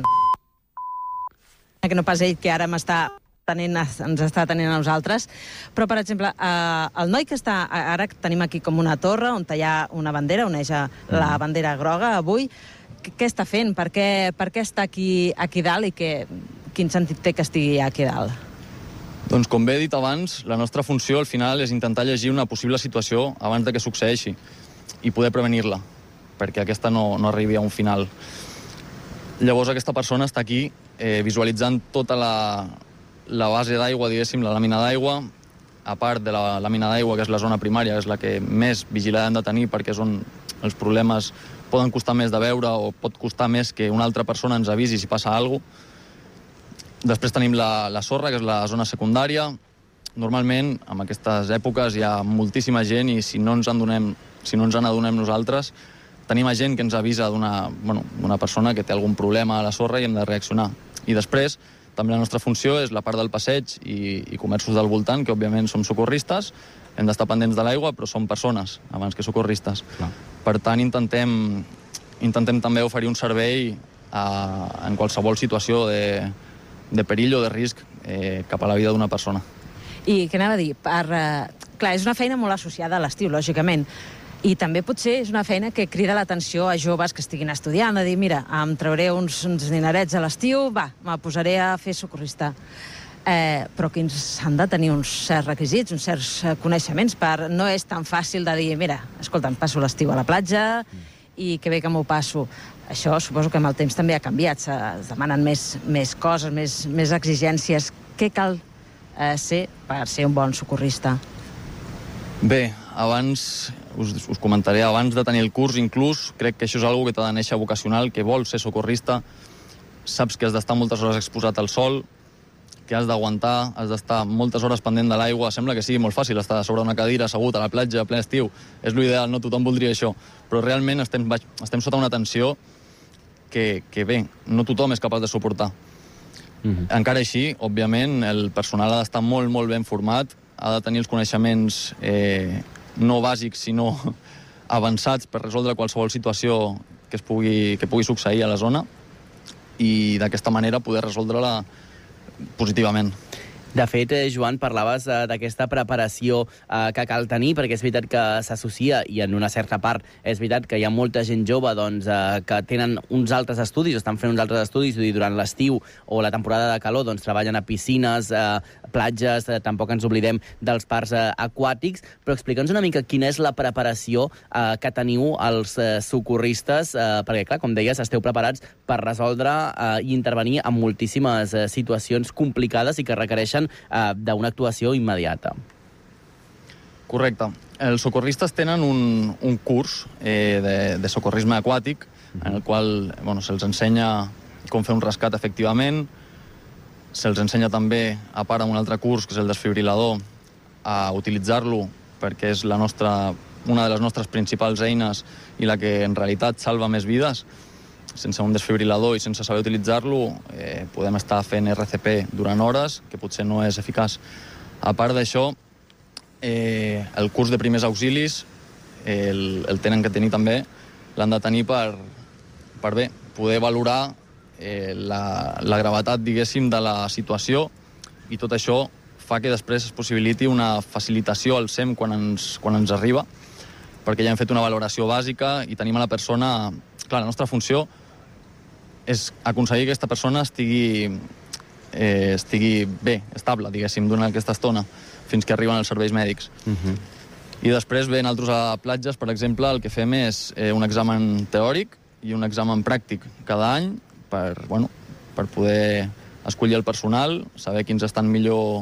que no pas ell, que ara ens està atenent a nosaltres, però, per exemple, el noi que està... Ara tenim aquí com una torre on hi ha una bandera, oneja la bandera groga avui. Què està fent? Per què està aquí dalt i quin sentit té que estigui aquí dalt? Doncs, com bé he dit abans, la nostra funció al final és intentar llegir una possible situació abans de que succeeixi i poder prevenir-la, perquè aquesta no arribi a un final. Llavors, aquesta persona està aquí visualitzant tota la base d'aigua, diguéssim, la làmina d'aigua, a part de la làmina d'aigua, que és la zona primària, que és la que més vigilada hem de tenir, perquè és on els problemes poden costar més de veure o pot costar més que una altra persona ens avisi si passa alguna cosa. Després tenim la sorra, que és la zona secundària. Normalment, en aquestes èpoques, hi ha moltíssima gent i si no ens n'adonem nosaltres, tenim gent que ens avisa d'una persona que té algun problema a la sorra i hem de reaccionar. I després, també la nostra funció és la part del passeig i comerços del voltant, que òbviament som socorristes, hem d'estar pendents de l'aigua, però som persones abans que socorristes. Clar. Per tant, intentem també oferir un servei en qualsevol situació de perill o de risc cap a la vida d'una persona. I què anava a dir? Clar, és una feina molt associada a l'estiu, lògicament, i també potser és una feina que crida l'atenció a joves que estiguin estudiant, a dir, mira, em trauré uns dinerets a l'estiu, me posaré a fer socorrista. Però que han de tenir uns certs requisits, uns certs coneixements, no és tan fàcil de dir, mira, escolta, em passo l'estiu a la platja i que bé que m'ho passo. Això suposo que amb el temps també ha canviat, es demanen més coses, més exigències. Què cal ser per ser un bon socorrista? Bé, abans, us comentaré, abans de tenir el curs, inclús, crec que això és una cosa que t'ha de néixer vocacional, que vols ser socorrista, saps que has d'estar moltes hores exposat al sol, que has d'aguantar, has d'estar moltes hores pendent de l'aigua. Sembla que sigui molt fàcil estar sobre una cadira, assegut a la platja, a ple estiu. És l'ideal, no tothom voldria això. Però realment estem sota una tensió que bé, no tothom és capaç de suportar. Encara així, òbviament, el personal ha d'estar molt, molt ben format, ha de tenir els coneixements no bàsics, sinó avançats per resoldre qualsevol situació que pugui succeir a la zona i d'aquesta manera poder resoldre-la positivament. De fet, Joan, parlaves d'aquesta preparació que cal tenir, perquè és veritat que s'associa, i en una certa part és veritat que hi ha molta gent jove que tenen uns altres estudis, estan fent uns altres estudis, i durant l'estiu o la temporada de calor treballen a piscines, platges, tampoc ens oblidem dels parcs aquàtics, però explica'ns una mica quina és la preparació que teniu els socorristes, perquè, clar, com deies, esteu preparats per resoldre i intervenir en moltíssimes situacions complicades i que requereixen d'una actuació immediata. Correcte. Els socorristes tenen un curs de socorrisme aquàtic en el qual se'ls ensenya com fer un rescat efectivament, se'ls ensenya també, a part d'un altre curs, que és el desfibrilador, a utilitzar-lo perquè és una de les nostres principals eines i la que en realitat salva més vides. Sense un desfibrilador i sense saber utilitzar-lo podem estar fent RCP durant hores, que potser no és eficaç. A part d'això, el curs de primers auxilis el tenen que tenir també, l'han de tenir per poder valorar la gravetat, diguéssim, de la situació, i tot això fa que després es possibiliti una facilitació al SEM quan ens arriba, perquè ja hem fet una valoració bàsica i tenim a la persona... Clar, la nostra funció és aconseguir que aquesta persona estigui bé, estable, diguéssim, durant aquesta estona, fins que arriben els serveis mèdics. I després, bé, nosaltres a platges, per exemple, el que fem és un examen teòric i un examen pràctic cada any per poder escollir el personal, saber quins estan millor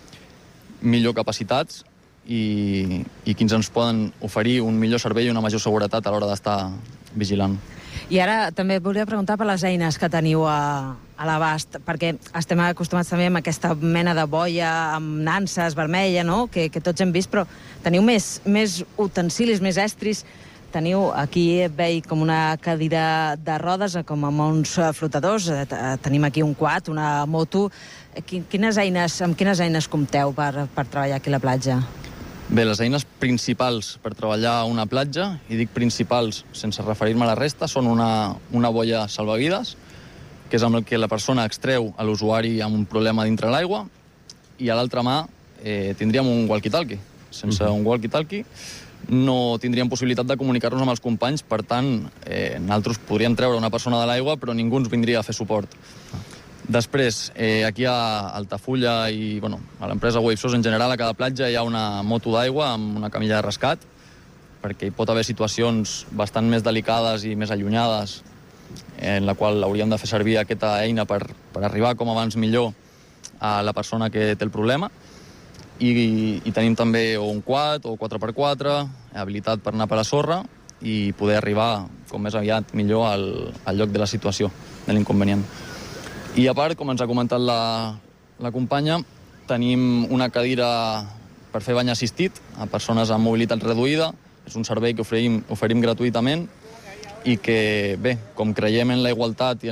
capacitats i quins ens poden oferir un millor servei i una major seguretat a l'hora d'estar vigilant. I ara també et volia preguntar per les eines que teniu a l'abast, perquè estem acostumats també amb aquesta mena de boia amb nanses vermella, no?, que tots hem vist, però teniu més utensilis, més estris. teniu aquí, veig com una cadira de rodes, com amb uns flotadors, tenim aquí un quad, una moto. Amb quines eines compteu per treballar aquí a la platja? Bé, les eines principals per treballar a una platja, i dic principals sense referir-me a la resta, són una boia salvavides, que és amb el que la persona extreu a l'usuari amb un problema dintre l'aigua, i a l'altra mà tindríem un walkie-talkie. Sense un walkie-talkie no tindríem possibilitat de comunicar-nos amb els companys, per tant, nosaltres podríem treure una persona de l'aigua, però ningú ens vindria a fer suport. Després, aquí a Altafulla i a l'empresa Wavesource en general, a cada platja hi ha una moto d'aigua amb una camilla de rescat, perquè hi pot haver situacions bastant més delicades i més allunyades en la qual hauríem de fer servir aquesta eina per arribar com abans millor a la persona que té el problema. I tenim també un quad o 4x4, habilitat per anar per la sorra i poder arribar com més aviat millor al lloc de la situació, de l'inconvenient. I a part, com ens ha comentat la companya, tenim una cadira per fer bany assistit a persones amb mobilitat reduïda. És un servei que oferim gratuïtament i que, bé, com creiem en la igualtat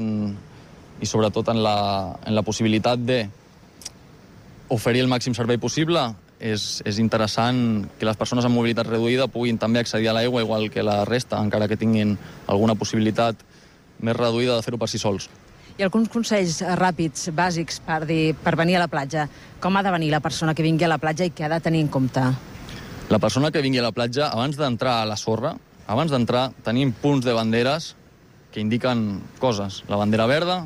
i sobretot en la possibilitat d'oferir el màxim servei possible, és interessant que les persones amb mobilitat reduïda puguin també accedir a l'aigua igual que la resta, encara que tinguin alguna possibilitat més reduïda de fer-ho per si sols. I alguns consells ràpids, bàsics, per venir a la platja. Com ha de venir la persona que vingui a la platja i què ha de tenir en compte? La persona que vingui a la platja, abans d'entrar a la sorra, tenim punts de banderes que indiquen coses. La bandera verda,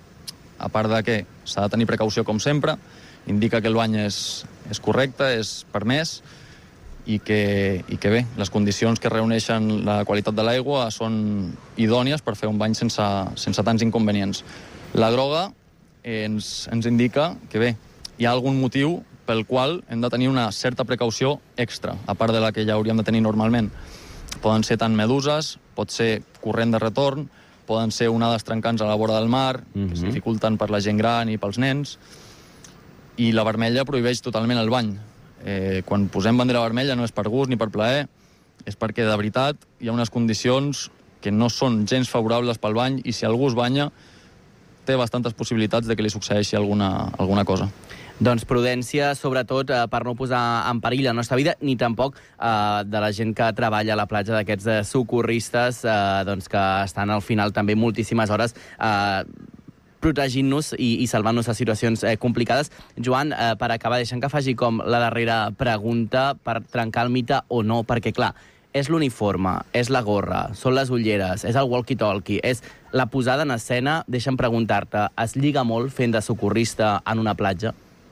a part de que s'ha de tenir precaució com sempre, indica que el bany és correcte, és permès, i que bé, les condicions que reuneixen la qualitat de l'aigua són idònies per fer un bany sense tants inconvenients. La groga ens indica que bé, hi ha algun motiu pel qual hem de tenir una certa precaució extra, a part de la que ja hauríem de tenir normalment. Poden ser tant meduses, pot ser corrent de retorn, poden ser onades trencants a la vora del mar, que es dificulten per la gent gran i pels nens, i la vermella prohibeix totalment el bany. Quan posem bandera vermella no és per gust ni per plaer, és perquè de veritat hi ha unes condicions que no són gens favorables pel bany i si algú es banya té bastantes possibilitats de que li succeeixi alguna cosa. Doncs prudència, sobretot, per no posar en perill la nostra vida, ni tampoc de la gent que treballa a la platja, d'aquests socorristes, que estan al final també moltíssimes hores protegint-nos i salvant-nos de situacions complicades. Joan, per acabar, deixant que faci com la darrera pregunta per trencar el mite o no, perquè, clar, és l'uniforme, és la gorra, són les ulleres, és el walkie-talkie, és la posada en escena. Deixa'm preguntar-te, es lliga molt fent de socorrista en una platja?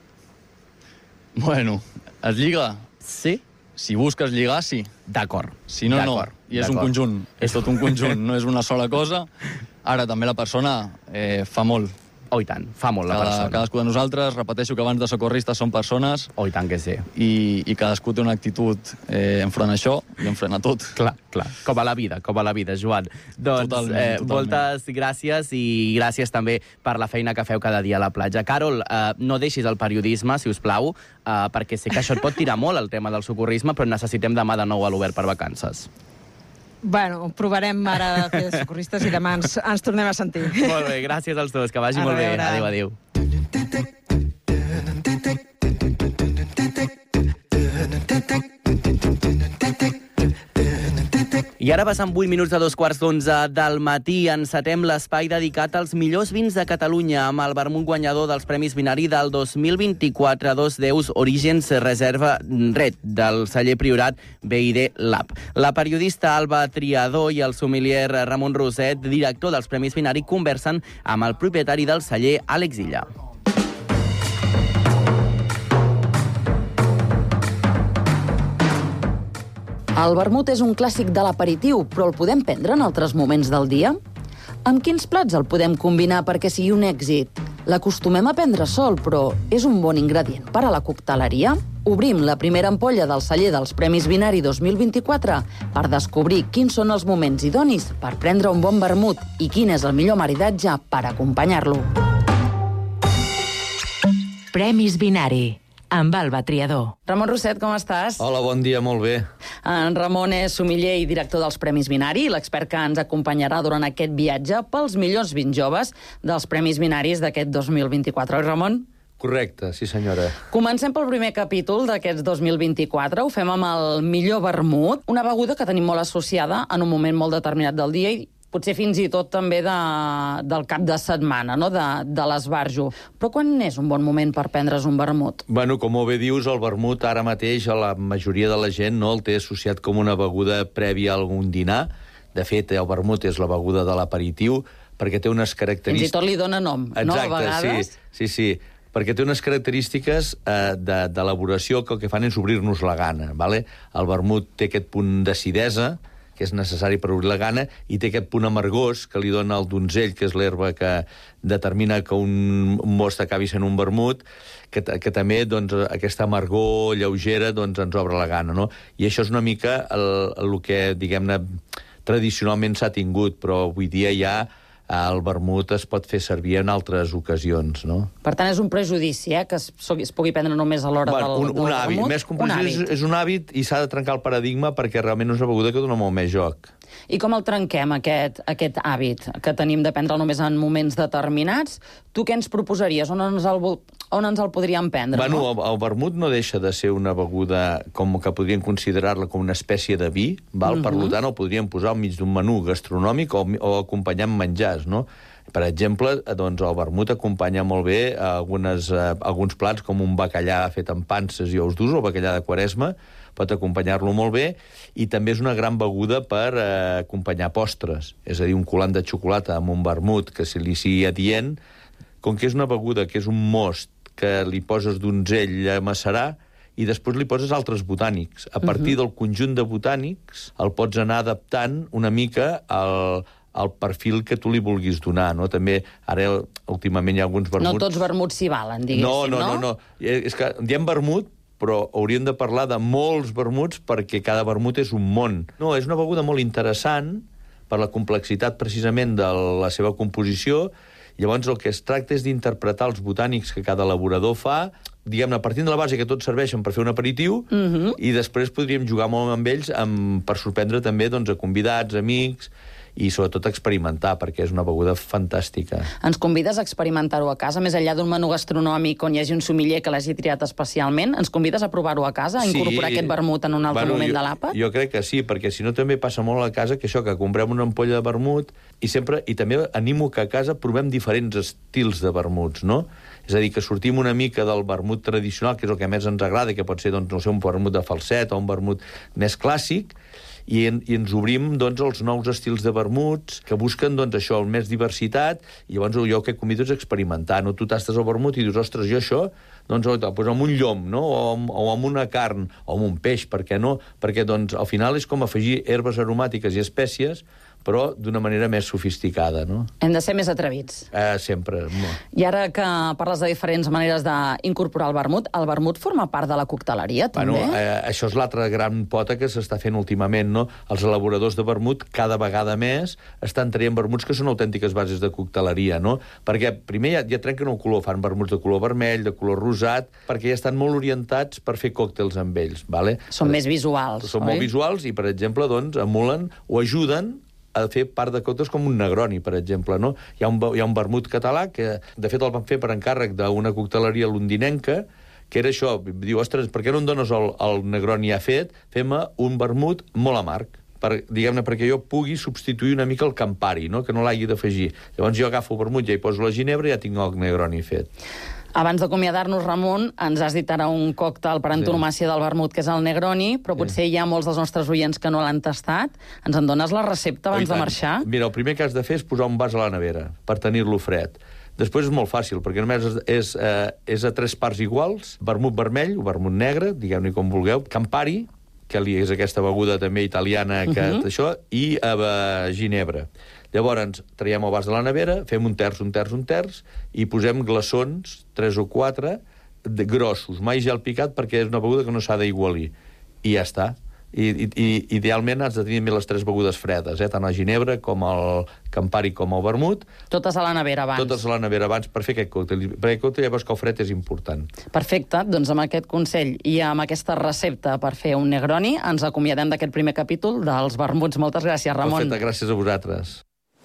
Bueno, es lliga? Sí. Si busques lligar, sí. D'acord. Si no, no. I és un conjunt. És tot un conjunt, no és una sola cosa. Ara, també la persona fa molt. Oh, i tant, fa molt la persona. Cadascú de nosaltres, repeteixo que abans de socorristes són persones. Oh, i tant que sí. I cadascú té una actitud enfront a això i enfront a tot. Clar. Com a la vida, Joan. Doncs totalment. Moltes gràcies i gràcies també per la feina que feu cada dia a la platja. Carol, no deixis el periodisme, si us plau, perquè sé que això et pot tirar molt, el tema del socorrisme, però necessitem demà de nou a l'Obert per Vacances. Bueno, provarem ara de fer socorristes i demà ens tornem a sentir. Molt bé, gràcies als dos, que vagi molt bé. Adéu. I ara passant 8 minuts a 2:15 del matí, encetem l'espai dedicat als millors vins de Catalunya amb el vermut guanyador dels Premis Vinari del 2024, 210 Orígens Reserva Red, del celler Priorat BID Lab. La periodista Alba Triador i el sommelier Ramon Roset, director dels Premis Vinari, conversen amb el propietari del celler, Àlex Illa. El vermut és un clàssic de l'aperitiu, però el podem prendre en altres moments del dia? Amb quins plats el podem combinar perquè sigui un èxit? L'acostumem a prendre sol, però és un bon ingredient per a la cocteleria? Obrim la primera ampolla del celler dels Premis Vinari 2024 per descobrir quins són els moments idonis per prendre un bon vermut i quin és el millor maridatge per acompanyar-lo. Premis Vinari. amb Alba Triador. Ramon Rosset, com estàs? Hola, bon dia, molt bé. En Ramon és sommelier i director dels Premis Minari, l'expert que ens acompanyarà durant aquest viatge pels millors 20 joves dels Premis Minaris d'aquest 2024. Oi, Ramon? Correcte, sí senyora. Comencem pel primer capítol d'aquests 2024. Ho fem amb el millor vermut, una beguda que tenim molt associada en un moment molt determinat del dia i potser fins i tot també del cap de setmana, no? de l'esbarjo. Però quan és un bon moment per prendre's un vermut? Bueno, com bé dius, el vermut ara mateix a la majoria de la gent no el té associat com una beguda prèvia a algun dinar. De fet, el vermut és la beguda de l'aperitiu perquè té unes característiques... Fins i tot li dona nom, exacte, no? A vegades. Sí. Perquè té unes característiques d'elaboració que el que fan és obrir-nos la gana. Vale? El vermut té aquest punt d'acidesa, que és necessari per obrir la gana, i té aquest punt amargós que li dona el donzell, que és l'herba que determina que un most acabi sent un vermut, que també doncs, aquesta amargor lleugera doncs, ens obre la gana. No? I això és una mica el que, diguem-ne, tradicionalment s'ha tingut, però avui dia ja el vermut es pot fer servir en altres ocasions, no? Per tant, és un prejudici, que es pugui prendre només a l'hora del un hàbit. vermut? Més que un prejudici, és un hàbit i s'ha de trencar el paradigma perquè realment és una beguda que dona molt més joc. I com el trenquem, aquest hàbit que tenim de prendre només en moments determinats? Tu què ens proposaries? On ens el podríem prendre? Bueno, el vermut no deixa de ser una beguda com que podríem considerar-la com una espècie de vi, val? Per tant, el podríem posar al mig d'un menú gastronòmic o acompanyar amb menjars, no? Per exemple, doncs, el vermut acompanya molt bé alguns plats com un bacallà fet amb panses i ous durs, o bacallà de Quaresma, pot acompanyar-lo molt bé, i també és una gran beguda per acompanyar postres, és a dir, un coulant de xocolata amb un vermut que se li sigui adient, com que és una beguda que és un most que li poses donzell a macerar i després li poses altres botànics. A partir del conjunt de botànics el pots anar adaptant una mica al perfil que tu li vulguis donar, no? També, ara, últimament hi ha alguns vermuts... No tots vermuts s'hi valen, diguéssim, no? No. És que diem vermut, però hauríem de parlar de molts vermuts perquè cada vermut és un món. No, és una beguda molt interessant per la complexitat, precisament, de la seva composició. Llavors, el que es tracta és d'interpretar els botànics que cada elaborador fa, diguem-ne, partint de la base que tots serveixen per fer un aperitiu, i després podríem jugar molt amb ells per sorprendre també doncs, a convidats, amics, i sobretot experimentar, perquè és una beguda fantàstica. Ens convides a experimentar-ho a casa, més enllà d'un menú gastronòmic on hi hagi un sommelier que l'hagi triat especialment? Ens convides a provar-ho a casa, a incorporar aquest vermut en un altre moment de l'àpat? Jo crec que sí, perquè si no també passa molt a casa que això, que comprem una ampolla de vermut i també animo que a casa provem diferents estils de vermuts, no? És a dir, que sortim una mica del vermut tradicional, que és el que més ens agrada, que pot ser, doncs, no sé, un vermut de falset o un vermut més clàssic, i ens obrim doncs, els nous estils de vermuts que busquen doncs, això, el més diversitat, i llavors jo el que convido és experimentar, no? Tu tastes el vermut i dius, ostres, jo això, doncs amb un llom, no? O amb una carn, o amb un peix, per què no? Perquè doncs, al final és com afegir herbes aromàtiques i espècies, però d'una manera més sofisticada, no? Hem de ser més atrevits. Sempre. I ara que parles de diferents maneres d'incorporar el vermut forma part de la cocteleria, també? Bueno, això és l'altra gran pota que s'està fent últimament, no? Els elaboradors de vermut cada vegada més estan traient vermuts que són autèntiques bases de cocteleria, no? Perquè primer ja trenquen el color, fan vermuts de color vermell, de color rosat, perquè ja estan molt orientats per fer còctels amb ells, vale? Són més visuals, Són molt visuals i, per exemple, doncs, emulen o ajuden a fer part de còctels com un Negroni, per exemple, no? Hi ha un vermut català que, de fet, el van fer per encàrrec d'una cocteleria londinenca, que era això, diu, ostres, per què no em dones el Negroni ja fet? Fem-me un vermut molt amarg, diguem-ne, perquè jo pugui substituir una mica el Campari, no? Que no l'hagi d'afegir. Llavors jo agafo el vermut, ja hi poso la ginebra i ja tinc el Negroni fet. Abans d'acomiadar-nos, Ramon, ens has dit ara un còctel per antonomàcia del vermut, que és el Negroni, però potser hi ha molts dels nostres oients que no l'han tastat. Ens en dones la recepta abans de marxar? Mira, el primer que has de fer és posar un vas a la nevera, per tenir-lo fred. Després és molt fàcil, perquè només és a 3 parts iguals, vermut vermell o vermut negre, digueu-ne com vulgueu, Campari, que és aquesta beguda també italiana, i ginebra. Llavors, traiem el vas de la nevera, fem un terç, i posem glaçons, 3 o 4, grossos, mai gel picat, perquè és una beguda que no s'ha d'aigualir. I ja està. I idealment has de tenir les 3 begudes fredes, tant el ginebra com el Campari com el vermut. Totes a la nevera abans. Totes a la nevera abans per fer aquest còctel. Perquè aquest còctel llavors que el fred és important. Perfecte, doncs amb aquest consell i amb aquesta recepta per fer un Negroni ens acomiadem d'aquest primer capítol dels vermuts. Moltes gràcies, Ramon. Perfecte, gràcies a vosaltres.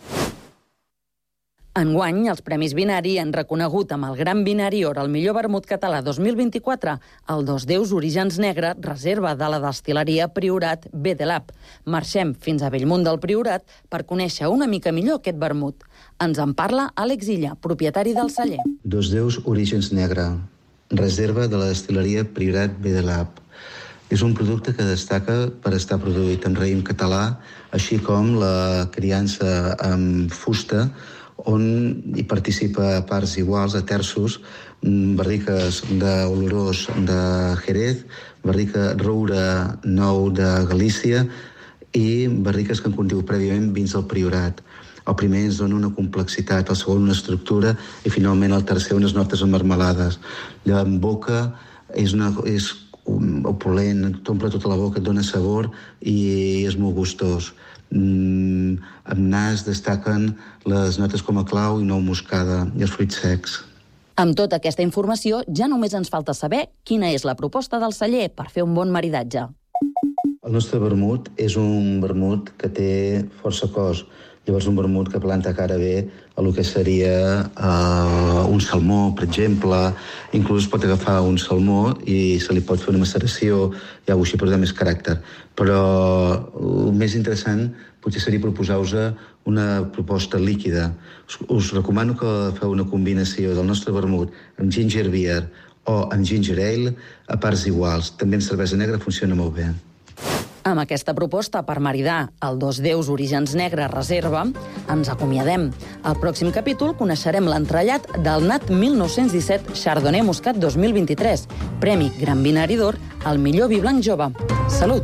Enguany, els Premis Binari han reconegut amb el Gran Binari Or el millor vermut català 2024 el Dos Déus Orígens Negre, reserva de la destil·leria Priorat Bedelab. Marxem fins a Bellmunt del Priorat per conèixer una mica millor aquest vermut. Ens en parla Àlex Illa, propietari del celler. Dos Déus Orígens Negre, reserva de la destil·leria Priorat Bedelab. És un producte que destaca per estar produït en raïm català, així com la criança amb fusta, on hi participa a parts iguals, a terços, barriques d'olorós de Jerez, barrica roure nou de Galícia i barriques que han contingut prèviament vins del Priorat. El primer ens dona una complexitat, el segon una estructura i finalment el tercer unes notes emmarmelades. En boca és opulent, t'omple tota la boca, et dona sabor i és molt gustós. Amb nas destaquen les notes com a clau i nou moscada i els fruits secs. Amb tota aquesta informació, ja només ens falta saber quina és la proposta del celler per fer un bon maridatge. El nostre vermut és un vermut que té força cos. Llavors un vermut que planta cara bé a el que seria un salmó, per exemple. Inclús es pot agafar un salmó i se li pot fer una maceració i alguna cosa així per donar més caràcter. Però el més interessant potser seria proposar-vos una proposta líquida. Us recomano que feu una combinació del nostre vermut amb ginger beer o amb ginger ale a parts iguals. També en cervesa negra funciona molt bé. Amb aquesta proposta per maridar el Dos Déus Orígens Negre Reserva, ens acomiadem. Al pròxim capítol coneixerem l'entrellat del Nat 1917 Chardonnay Muscat 2023, Premi Gran Binari d'Or al millor vi blanc jove. Salut!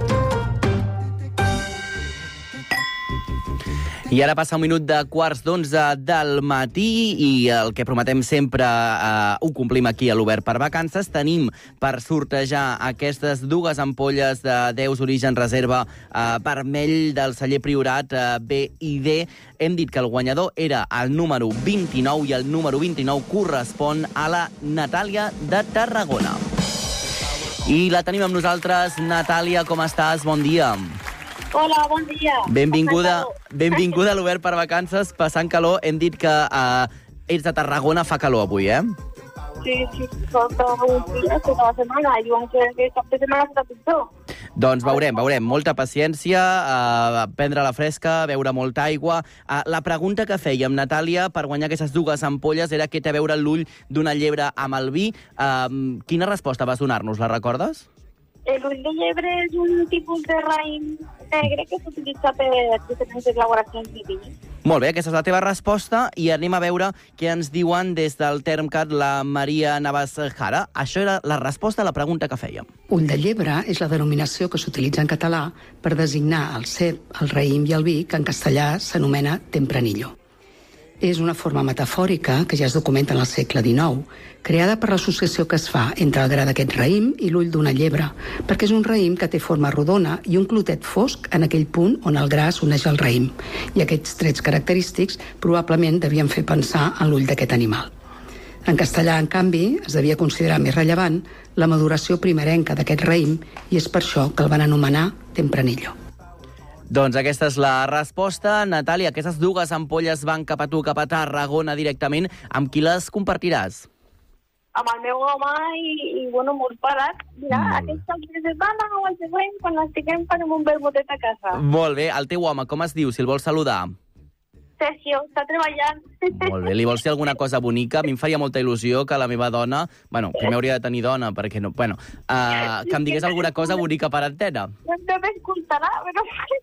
I ara passa un minut de 11:15 del matí i el que prometem sempre ho complim aquí a l'Obert per Vacances. Tenim per sortejar aquestes 2 ampolles de Déus Origen Reserva vermell del celler Priorat B i D. Hem dit que el guanyador era el número 29 i el número 29 correspon a la Natàlia de Tarragona. I la tenim amb nosaltres. Natàlia, com estàs? Bon dia. Hola, bon dia. Benvinguda a l'Obert per Vacances, passant calor. Hem dit que ets de Tarragona, fa calor avui, eh? Sí, tota la setmana. I diuen que cap de setmana està pitjor. Doncs veurem. Molta paciència, prendre la fresca, beure molta aigua. La pregunta que fèiem, Natàlia, per guanyar aquestes 2 ampolles era què té a veure l'ull d'una llebre amb el vi. Quina resposta vas donar-nos, la recordes? L'ull de llebre és un tipus de raïm negre que s'utilitza per diferents elaboracions de vi. Molt bé, aquesta és la teva resposta i anem a veure què ens diuen des del Termcat la Maria Navas Jara. Això era la resposta a la pregunta que fèiem. Ull de llebre és la denominació que s'utilitza en català per designar el cep, el raïm i el vi, que en castellà s'anomena tempranillo. És una forma metafòrica que ja es documenta en el segle XIX, creada per l'associació que es fa entre el gra d'aquest raïm i l'ull d'una llebre, perquè és un raïm que té forma rodona i un clotet fosc en aquell punt on el gra s'uneix al raïm. I aquests trets característics probablement devien fer pensar en l'ull d'aquest animal. En castellà, en canvi, es devia considerar més rellevant la maduració primerenca d'aquest raïm i és per això que el van anomenar tempranillo. Doncs aquesta és la resposta. Natàlia, aquestes 2 ampolles van cap a tu, cap a Tarragona directament. Amb qui les compartiràs? Amb el meu home i molts pares. Mira, aquesta setmana o el següent, quan estiguem, farem un vermutet a casa. Molt bé. El teu home, com es diu, si el vols saludar? Sergio, està treballant. Molt bé, li vols dir alguna cosa bonica? A mi em faria molta il·lusió que la meva dona, primer hauria de tenir dona, perquè no, que em digués alguna cosa bonica per antena. No m'escoltarà, però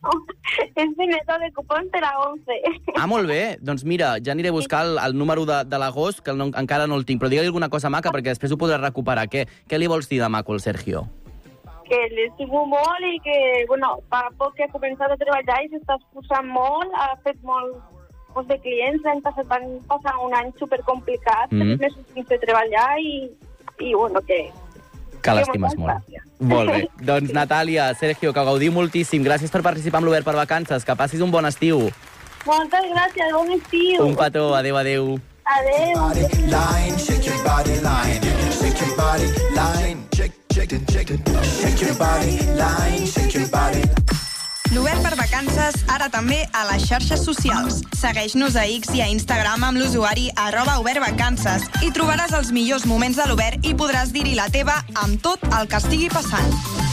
és de neta de cupons de la 11. Molt bé, doncs mira, ja aniré a buscar el número de l'agost, que encara no el tinc, però digue-li alguna cosa maca, perquè després ho podràs recuperar. Què li vols dir de maco al Sergio? Que l'estimo molt i que, fa poc que ha començat a treballar i s'està esforçant molt, ha fet molts de clients, van passar un any supercomplicat, 3 mesos sense treballar i que Que l'estimes molt. Molt bé. Doncs, Natàlia, Sergio, que gaudiu moltíssim. Gràcies per participar amb l'Obert per Vacances. Que passis un bon estiu. Moltes gràcies, bon estiu. Un petó. Adéu, adéu. Adéu. L'Obert per Vacances, ara també a les xarxes socials. Segueix-nos a X i a Instagram amb l'usuari @obertvacances i trobaràs els millors moments de l'Obert i podràs dir-hi la teva amb tot el que estigui passant.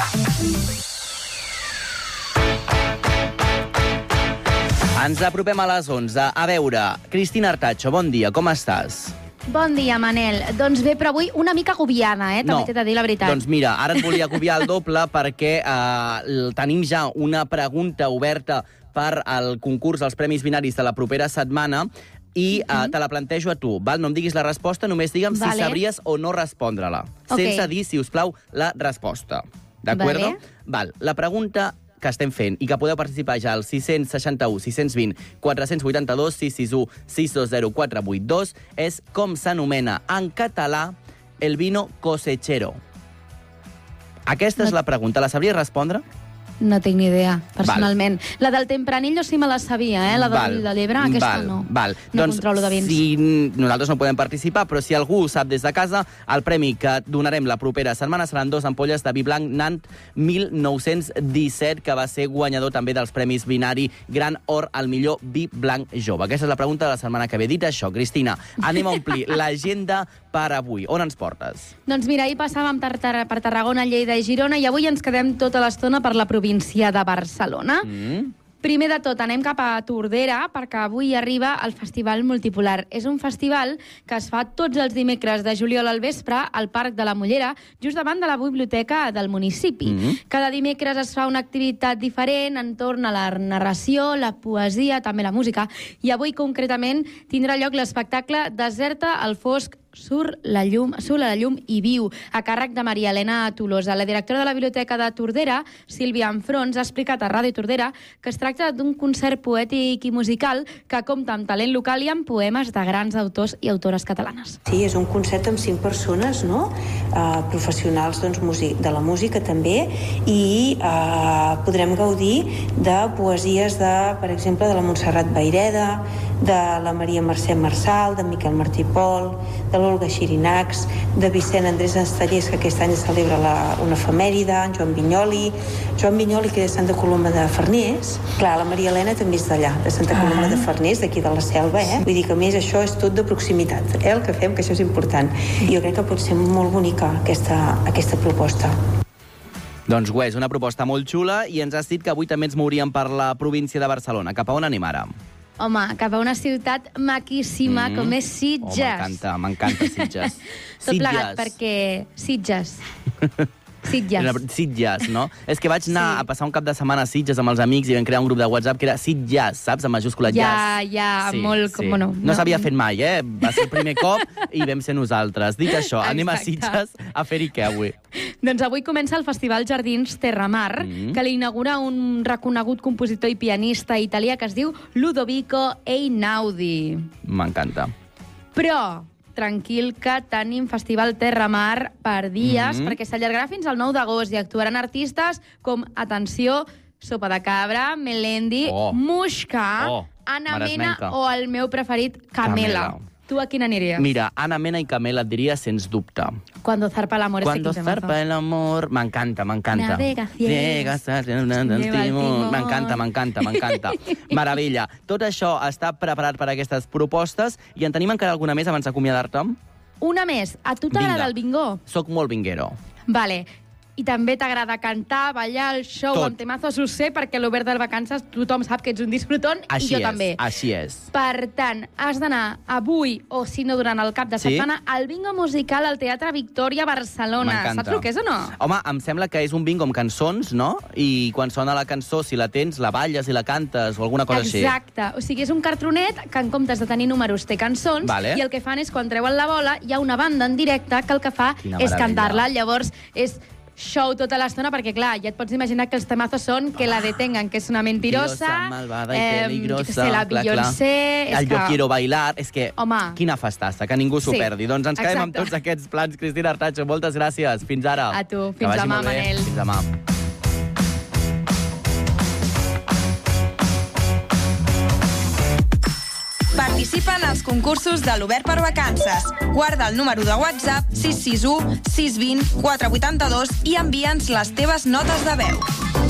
Ens apropem a les 11. A veure, Cristina Artacho, bon dia, com estàs? Bon dia, Manel. Doncs bé, però avui una mica agobiada, també t'he de dir la veritat. Doncs mira, ara et volia agobiar el doble perquè tenim ja una pregunta oberta per al concurs dels Premis Binaris de la propera setmana i te la plantejo a tu. Val? No em diguis la resposta, només digue'm si sabries o no respondre-la. Sense dir, si us plau, la resposta. D'acord? Val. La pregunta que estem fent i que podeu participar ja al 661 620 482 661 620 482 és com s'anomena en català el vino cosechero. Aquesta és la pregunta. La sabries respondre? No tinc ni idea, personalment. La del Tempranillo sí me la sabia, la del de l'Ebre, aquesta no. No controlo de vins. Nosaltres no podem participar, però si algú sap des de casa, el premi que donarem la propera setmana seran 2 ampolles de vi blanc Nant 1917, que va ser guanyador també dels Premis Binari Gran Or al millor vi blanc jove. Aquesta és la pregunta de la setmana que ve. Dit això, Cristina, anem a omplir l'agenda per avui. On ens portes? Doncs mira, ahir passàvem per Tarragona, Lleida i Girona i avui ens quedem tota l'estona per la província de Barcelona. Primer de tot, anem cap a Tordera, perquè avui arriba el Festival Multipolar. És un festival que es fa tots els dimecres de juliol al vespre al Parc de la Mollera, just davant de la biblioteca del municipi. Cada dimecres es fa una activitat diferent entorn a la narració, la poesia, també la música, i avui concretament tindrà lloc l'espectacle Deserta al fosc surt a la llum i viu, a càrrec de Maria Elena Tolosa. La directora de la Biblioteca de Tordera, Sílvia Anfrons, ha explicat a Ràdio Tordera que es tracta d'un concert poètic i musical que compta amb talent local i amb poemes de grans autors i autores catalanes. Sí, és un concert amb 5 persones, no? Professionals de la música també, i podrem gaudir de poesies per exemple, de la Montserrat Vayreda, de la Maria Mercè Marçal, de Miquel Martí Pol, de l'Olga Xirinacs, de Vicent Andrés Estellers, que aquest any celebra una efemèride, en Joan Vinyoli, que és de Santa Coloma de Farners. Clar, la Maria Elena també és d'allà, de Santa Coloma de Farners, d'aquí de la Selva, Vull dir que, a més, això és tot de proximitat, el que fem, que això és important. I jo crec que pot ser molt bonica aquesta proposta. Doncs, és una proposta molt xula i ens has dit que avui també ens mouríem per la província de Barcelona. Cap a on anem ara? Home, cap a una ciutat maquíssima com és Sitges. M'encanta Sitges. Tot plegat, perquè Sitges. Sitges, no? És que vaig anar a passar un cap de setmana a Sitges amb els amics i vam crear un grup de WhatsApp que era Sitges, saps? En majúscula, molt... No s'havia fet mai, Va ser el primer cop i vam ser nosaltres. Dit això, anem a Sitges a fer-hi què avui? Doncs avui comença el Festival Jardins Terramar, que l'inaugura un reconegut compositor i pianista italià que es diu Ludovico Einaudi. M'encanta. Però tranquil, que tenim Festival Terramar per dies, perquè s'allargarà fins al 9 d'agost i actuaran artistes com, atenció, Sopa de Cabra, Melendi, Muixca, Ana Mena o el meu preferit, Camela. Tu a quina aniries? Mira, Ana Mena i Camela et diria sens dubte. Cuando zarpa el amor. Cuando zarpa el amor. M'encanta. Navega ciegas. M'encanta. Meravella. Tot això està preparat per aquestes propostes i en tenim encara alguna més abans d'acomiadar-te? Una més. A tu t'agrada el bingo? Soc molt binguero. Vale. I també t'agrada cantar, ballar, el show amb temazos, ho sé, perquè a l'Obert de Vacances tothom sap que ets un disfrutón i jo també. Així és. Per tant, has d'anar avui, o si no durant el cap de setmana, al bingo musical al Teatre Victòria Barcelona. Saps el que és o no? Home, em sembla que és un bingo amb cançons, no? I quan sona la cançó, si la tens, la balles i la cantes o alguna cosa així. Exacte. O sigui, és un cartronet que en comptes de tenir números té cançons i el que fan és quan treuen la bola hi ha una banda en directe que el que fa és cantar-la. Llavors, és show tota l'estona, perquè, clar, ja et pots imaginar que els temazos són que la detengan, que és una mentirosa, malvada i peligrosa, la Beyoncé... El Yo quiero bailar, és que home, quina festassa, que ningú s'ho perdi. Doncs ens quedem amb tots aquests plans. Cristina Artacho, moltes gràcies. Fins ara. A tu. Fins demà, Manel. Fins demà. Participa en els concursos de l'Obert per Vacances. Guarda el número de WhatsApp 661 620 482 i envia'ns les teves notes de veu.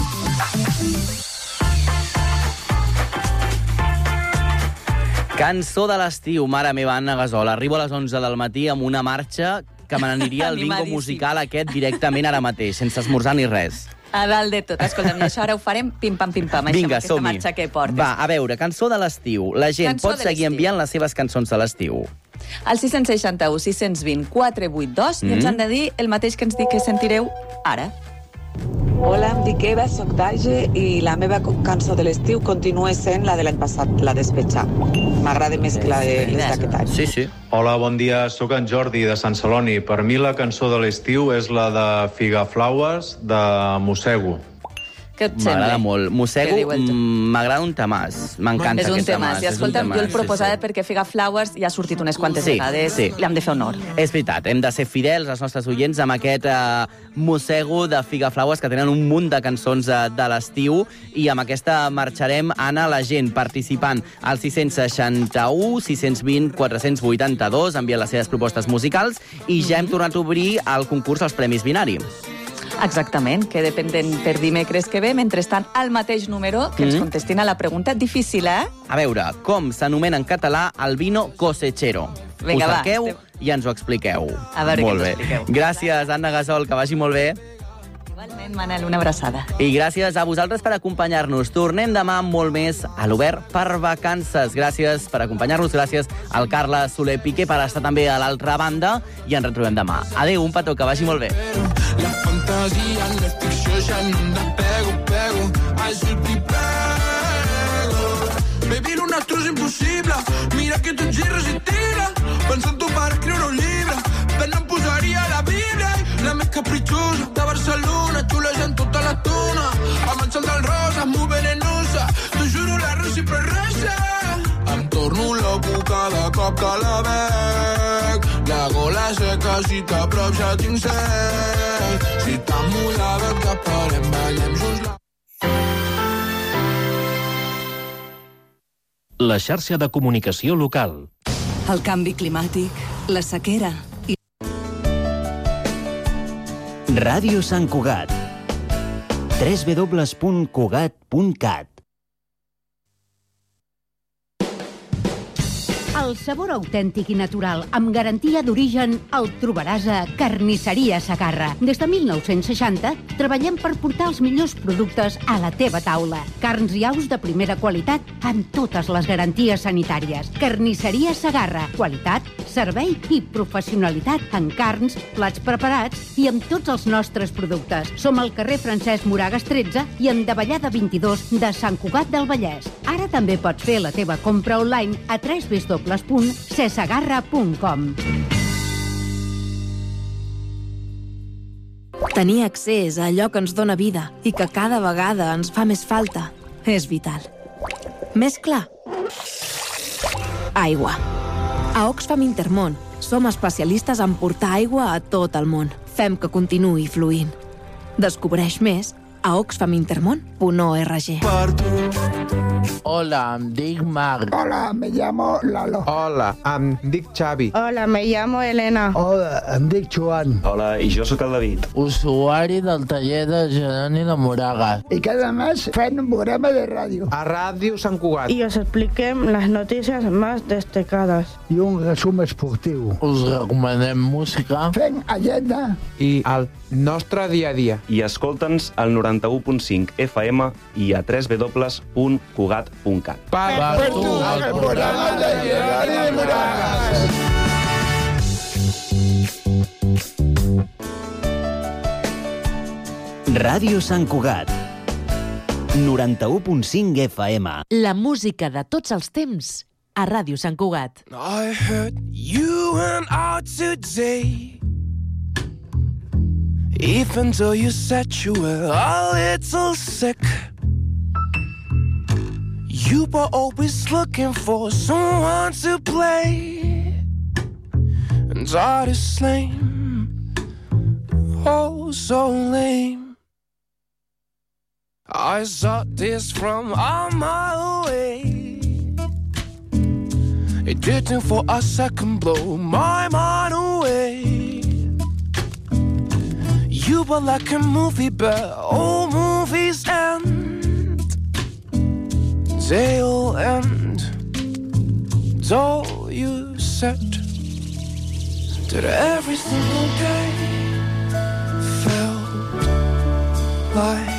Cançó de l'estiu, mare meva, Anna Gasol. Arribo a les 11 del matí amb una marxa que me n'aniria al bingo musical aquest directament ara mateix, sense esmorzar ni res. A dalt de tot. Escolta'm, i això ara ho farem pim-pam-pim-pam. Vinga, aquesta som-hi. marxa que portes. Va, a veure, cançó de l'estiu. La gent Cançó pot de seguir l'estiu. enviant les seves cançons de l'estiu. Al 661 620 482 i ens han de dir el mateix que ens dic que sentireu ara. Hola, em dic Eva, soc d'Alge i la meva cançó de l'estiu continua sent la de l'any passat, la Despetxar. M'agrada més que la d'aquest any. Sí, sí. Hola, bon dia, sóc en Jordi de Sant Celoni. Per mi la cançó de l'estiu és la de Figaflaues de Mossego. Què et sembla? M'agrada molt. Mossego, Què diu el m'agrada un temàs. M'encanta És un aquest tema. temàs. I escolta'm, jo el proposava perquè Figaflaues ja ha sortit unes quantes vegades. Sí. Li hem de fer honor. És veritat, hem de ser fidels als nostres oients amb aquest mossego de Figaflaues que tenen un munt de cançons de l'estiu i amb aquesta marxarem, Anna, la gent participant al 661 620 482 enviant les seves propostes musicals i ja hem tornat a obrir el concurs als Premis Binari. Exactament, que depèn per dimecres que ve, mentrestant al mateix número que ens contestin a la pregunta difícil, eh? A veure, com s'anomena en català el vino cosechero? Vinga, Ho va, cerqueu i ens ho expliqueu. A veure molt què bé. ens expliqueu. Gràcies, Anna Gasol, que vagi molt bé. Igualment, Manel, una abraçada. I gràcies a vosaltres per acompanyar-nos. Tornem demà amb molt més a l'Obert per Vacances. Gràcies per acompanyar-nos. Gràcies al Carles Soler Piqué per estar també a l'altra banda. I ens retrobem demà. Adéu, un petó, que vagi molt bé. La fantasia en la ficció ja no em despego, així t'hi pego. Baby, lo nostre és impossible, mira que tu ets irresistible, penso en tu per escriure un llibre, per no em posaria la Bíblia, la més capritxosa de Barcelona, xulejant tota l'estona, amb el sol del rosa, molt venenosa, t'ho juro la recíproca. Em torno loco cada cop que la veig. La gola seca, si t'aprop ja tinc set. Si t'ha mullada, que parem, ballem just la... La xarxa de comunicació local. El canvi climàtic, la sequera i... Ràdio Sant Cugat. www.cugat.cat. El sabor autèntic i natural, amb garantia d'origen, el trobaràs a Carnisseria Segarra. Des de 1960 treballem per portar els millors productes a la teva taula. Carns i aus de primera qualitat amb totes les garanties sanitàries. Carnisseria Segarra. Qualitat, servei i professionalitat en carns, plats preparats i amb tots els nostres productes. Som al carrer Francesc Moragas 13 i en Davallada 22 de Sant Cugat del Vallès. Ara també pots fer la teva compra online a www.cesegarra.com. Tenir accés a allò que ens dóna vida i que cada vegada ens fa més falta és vital. Més clar? Aigua. A Oxfam Intermón som especialistes en portar aigua a tot el món. Fem que continuï fluint. Descobreix més a oxfamintermon.org. Hola, em dic Marc. Hola, me llamo Lalo. Hola, em dic Xavi. Hola, me llamo Elena. Hola, em dic Joan. Hola, i jo sóc el David. Usuari del taller de Jeroni de Moragas. Y cada mes fan un programa de radio. A Ràdio Sant Cugat. Y os expliquem las noticias más destacadas. Y un resumen esportiu. Us recomanem música. Fem agenda. I el nostre dia a dia. I escolta'ns al 91.5 FM i a www.cugat.cat. Per tu, el programa de Jeroni de Moragas. Ràdio Sant Cugat. 91.5 FM. La música de tots els temps a Ràdio Sant Cugat. I heard you went out today Even though you said you were a little sick, you were always looking for someone to play. And that is lame, oh so lame. I saw this from a mile away. It didn't for a second blow my mind away. You were like a movie, but all movies end. They all end. Though you said that every single day felt like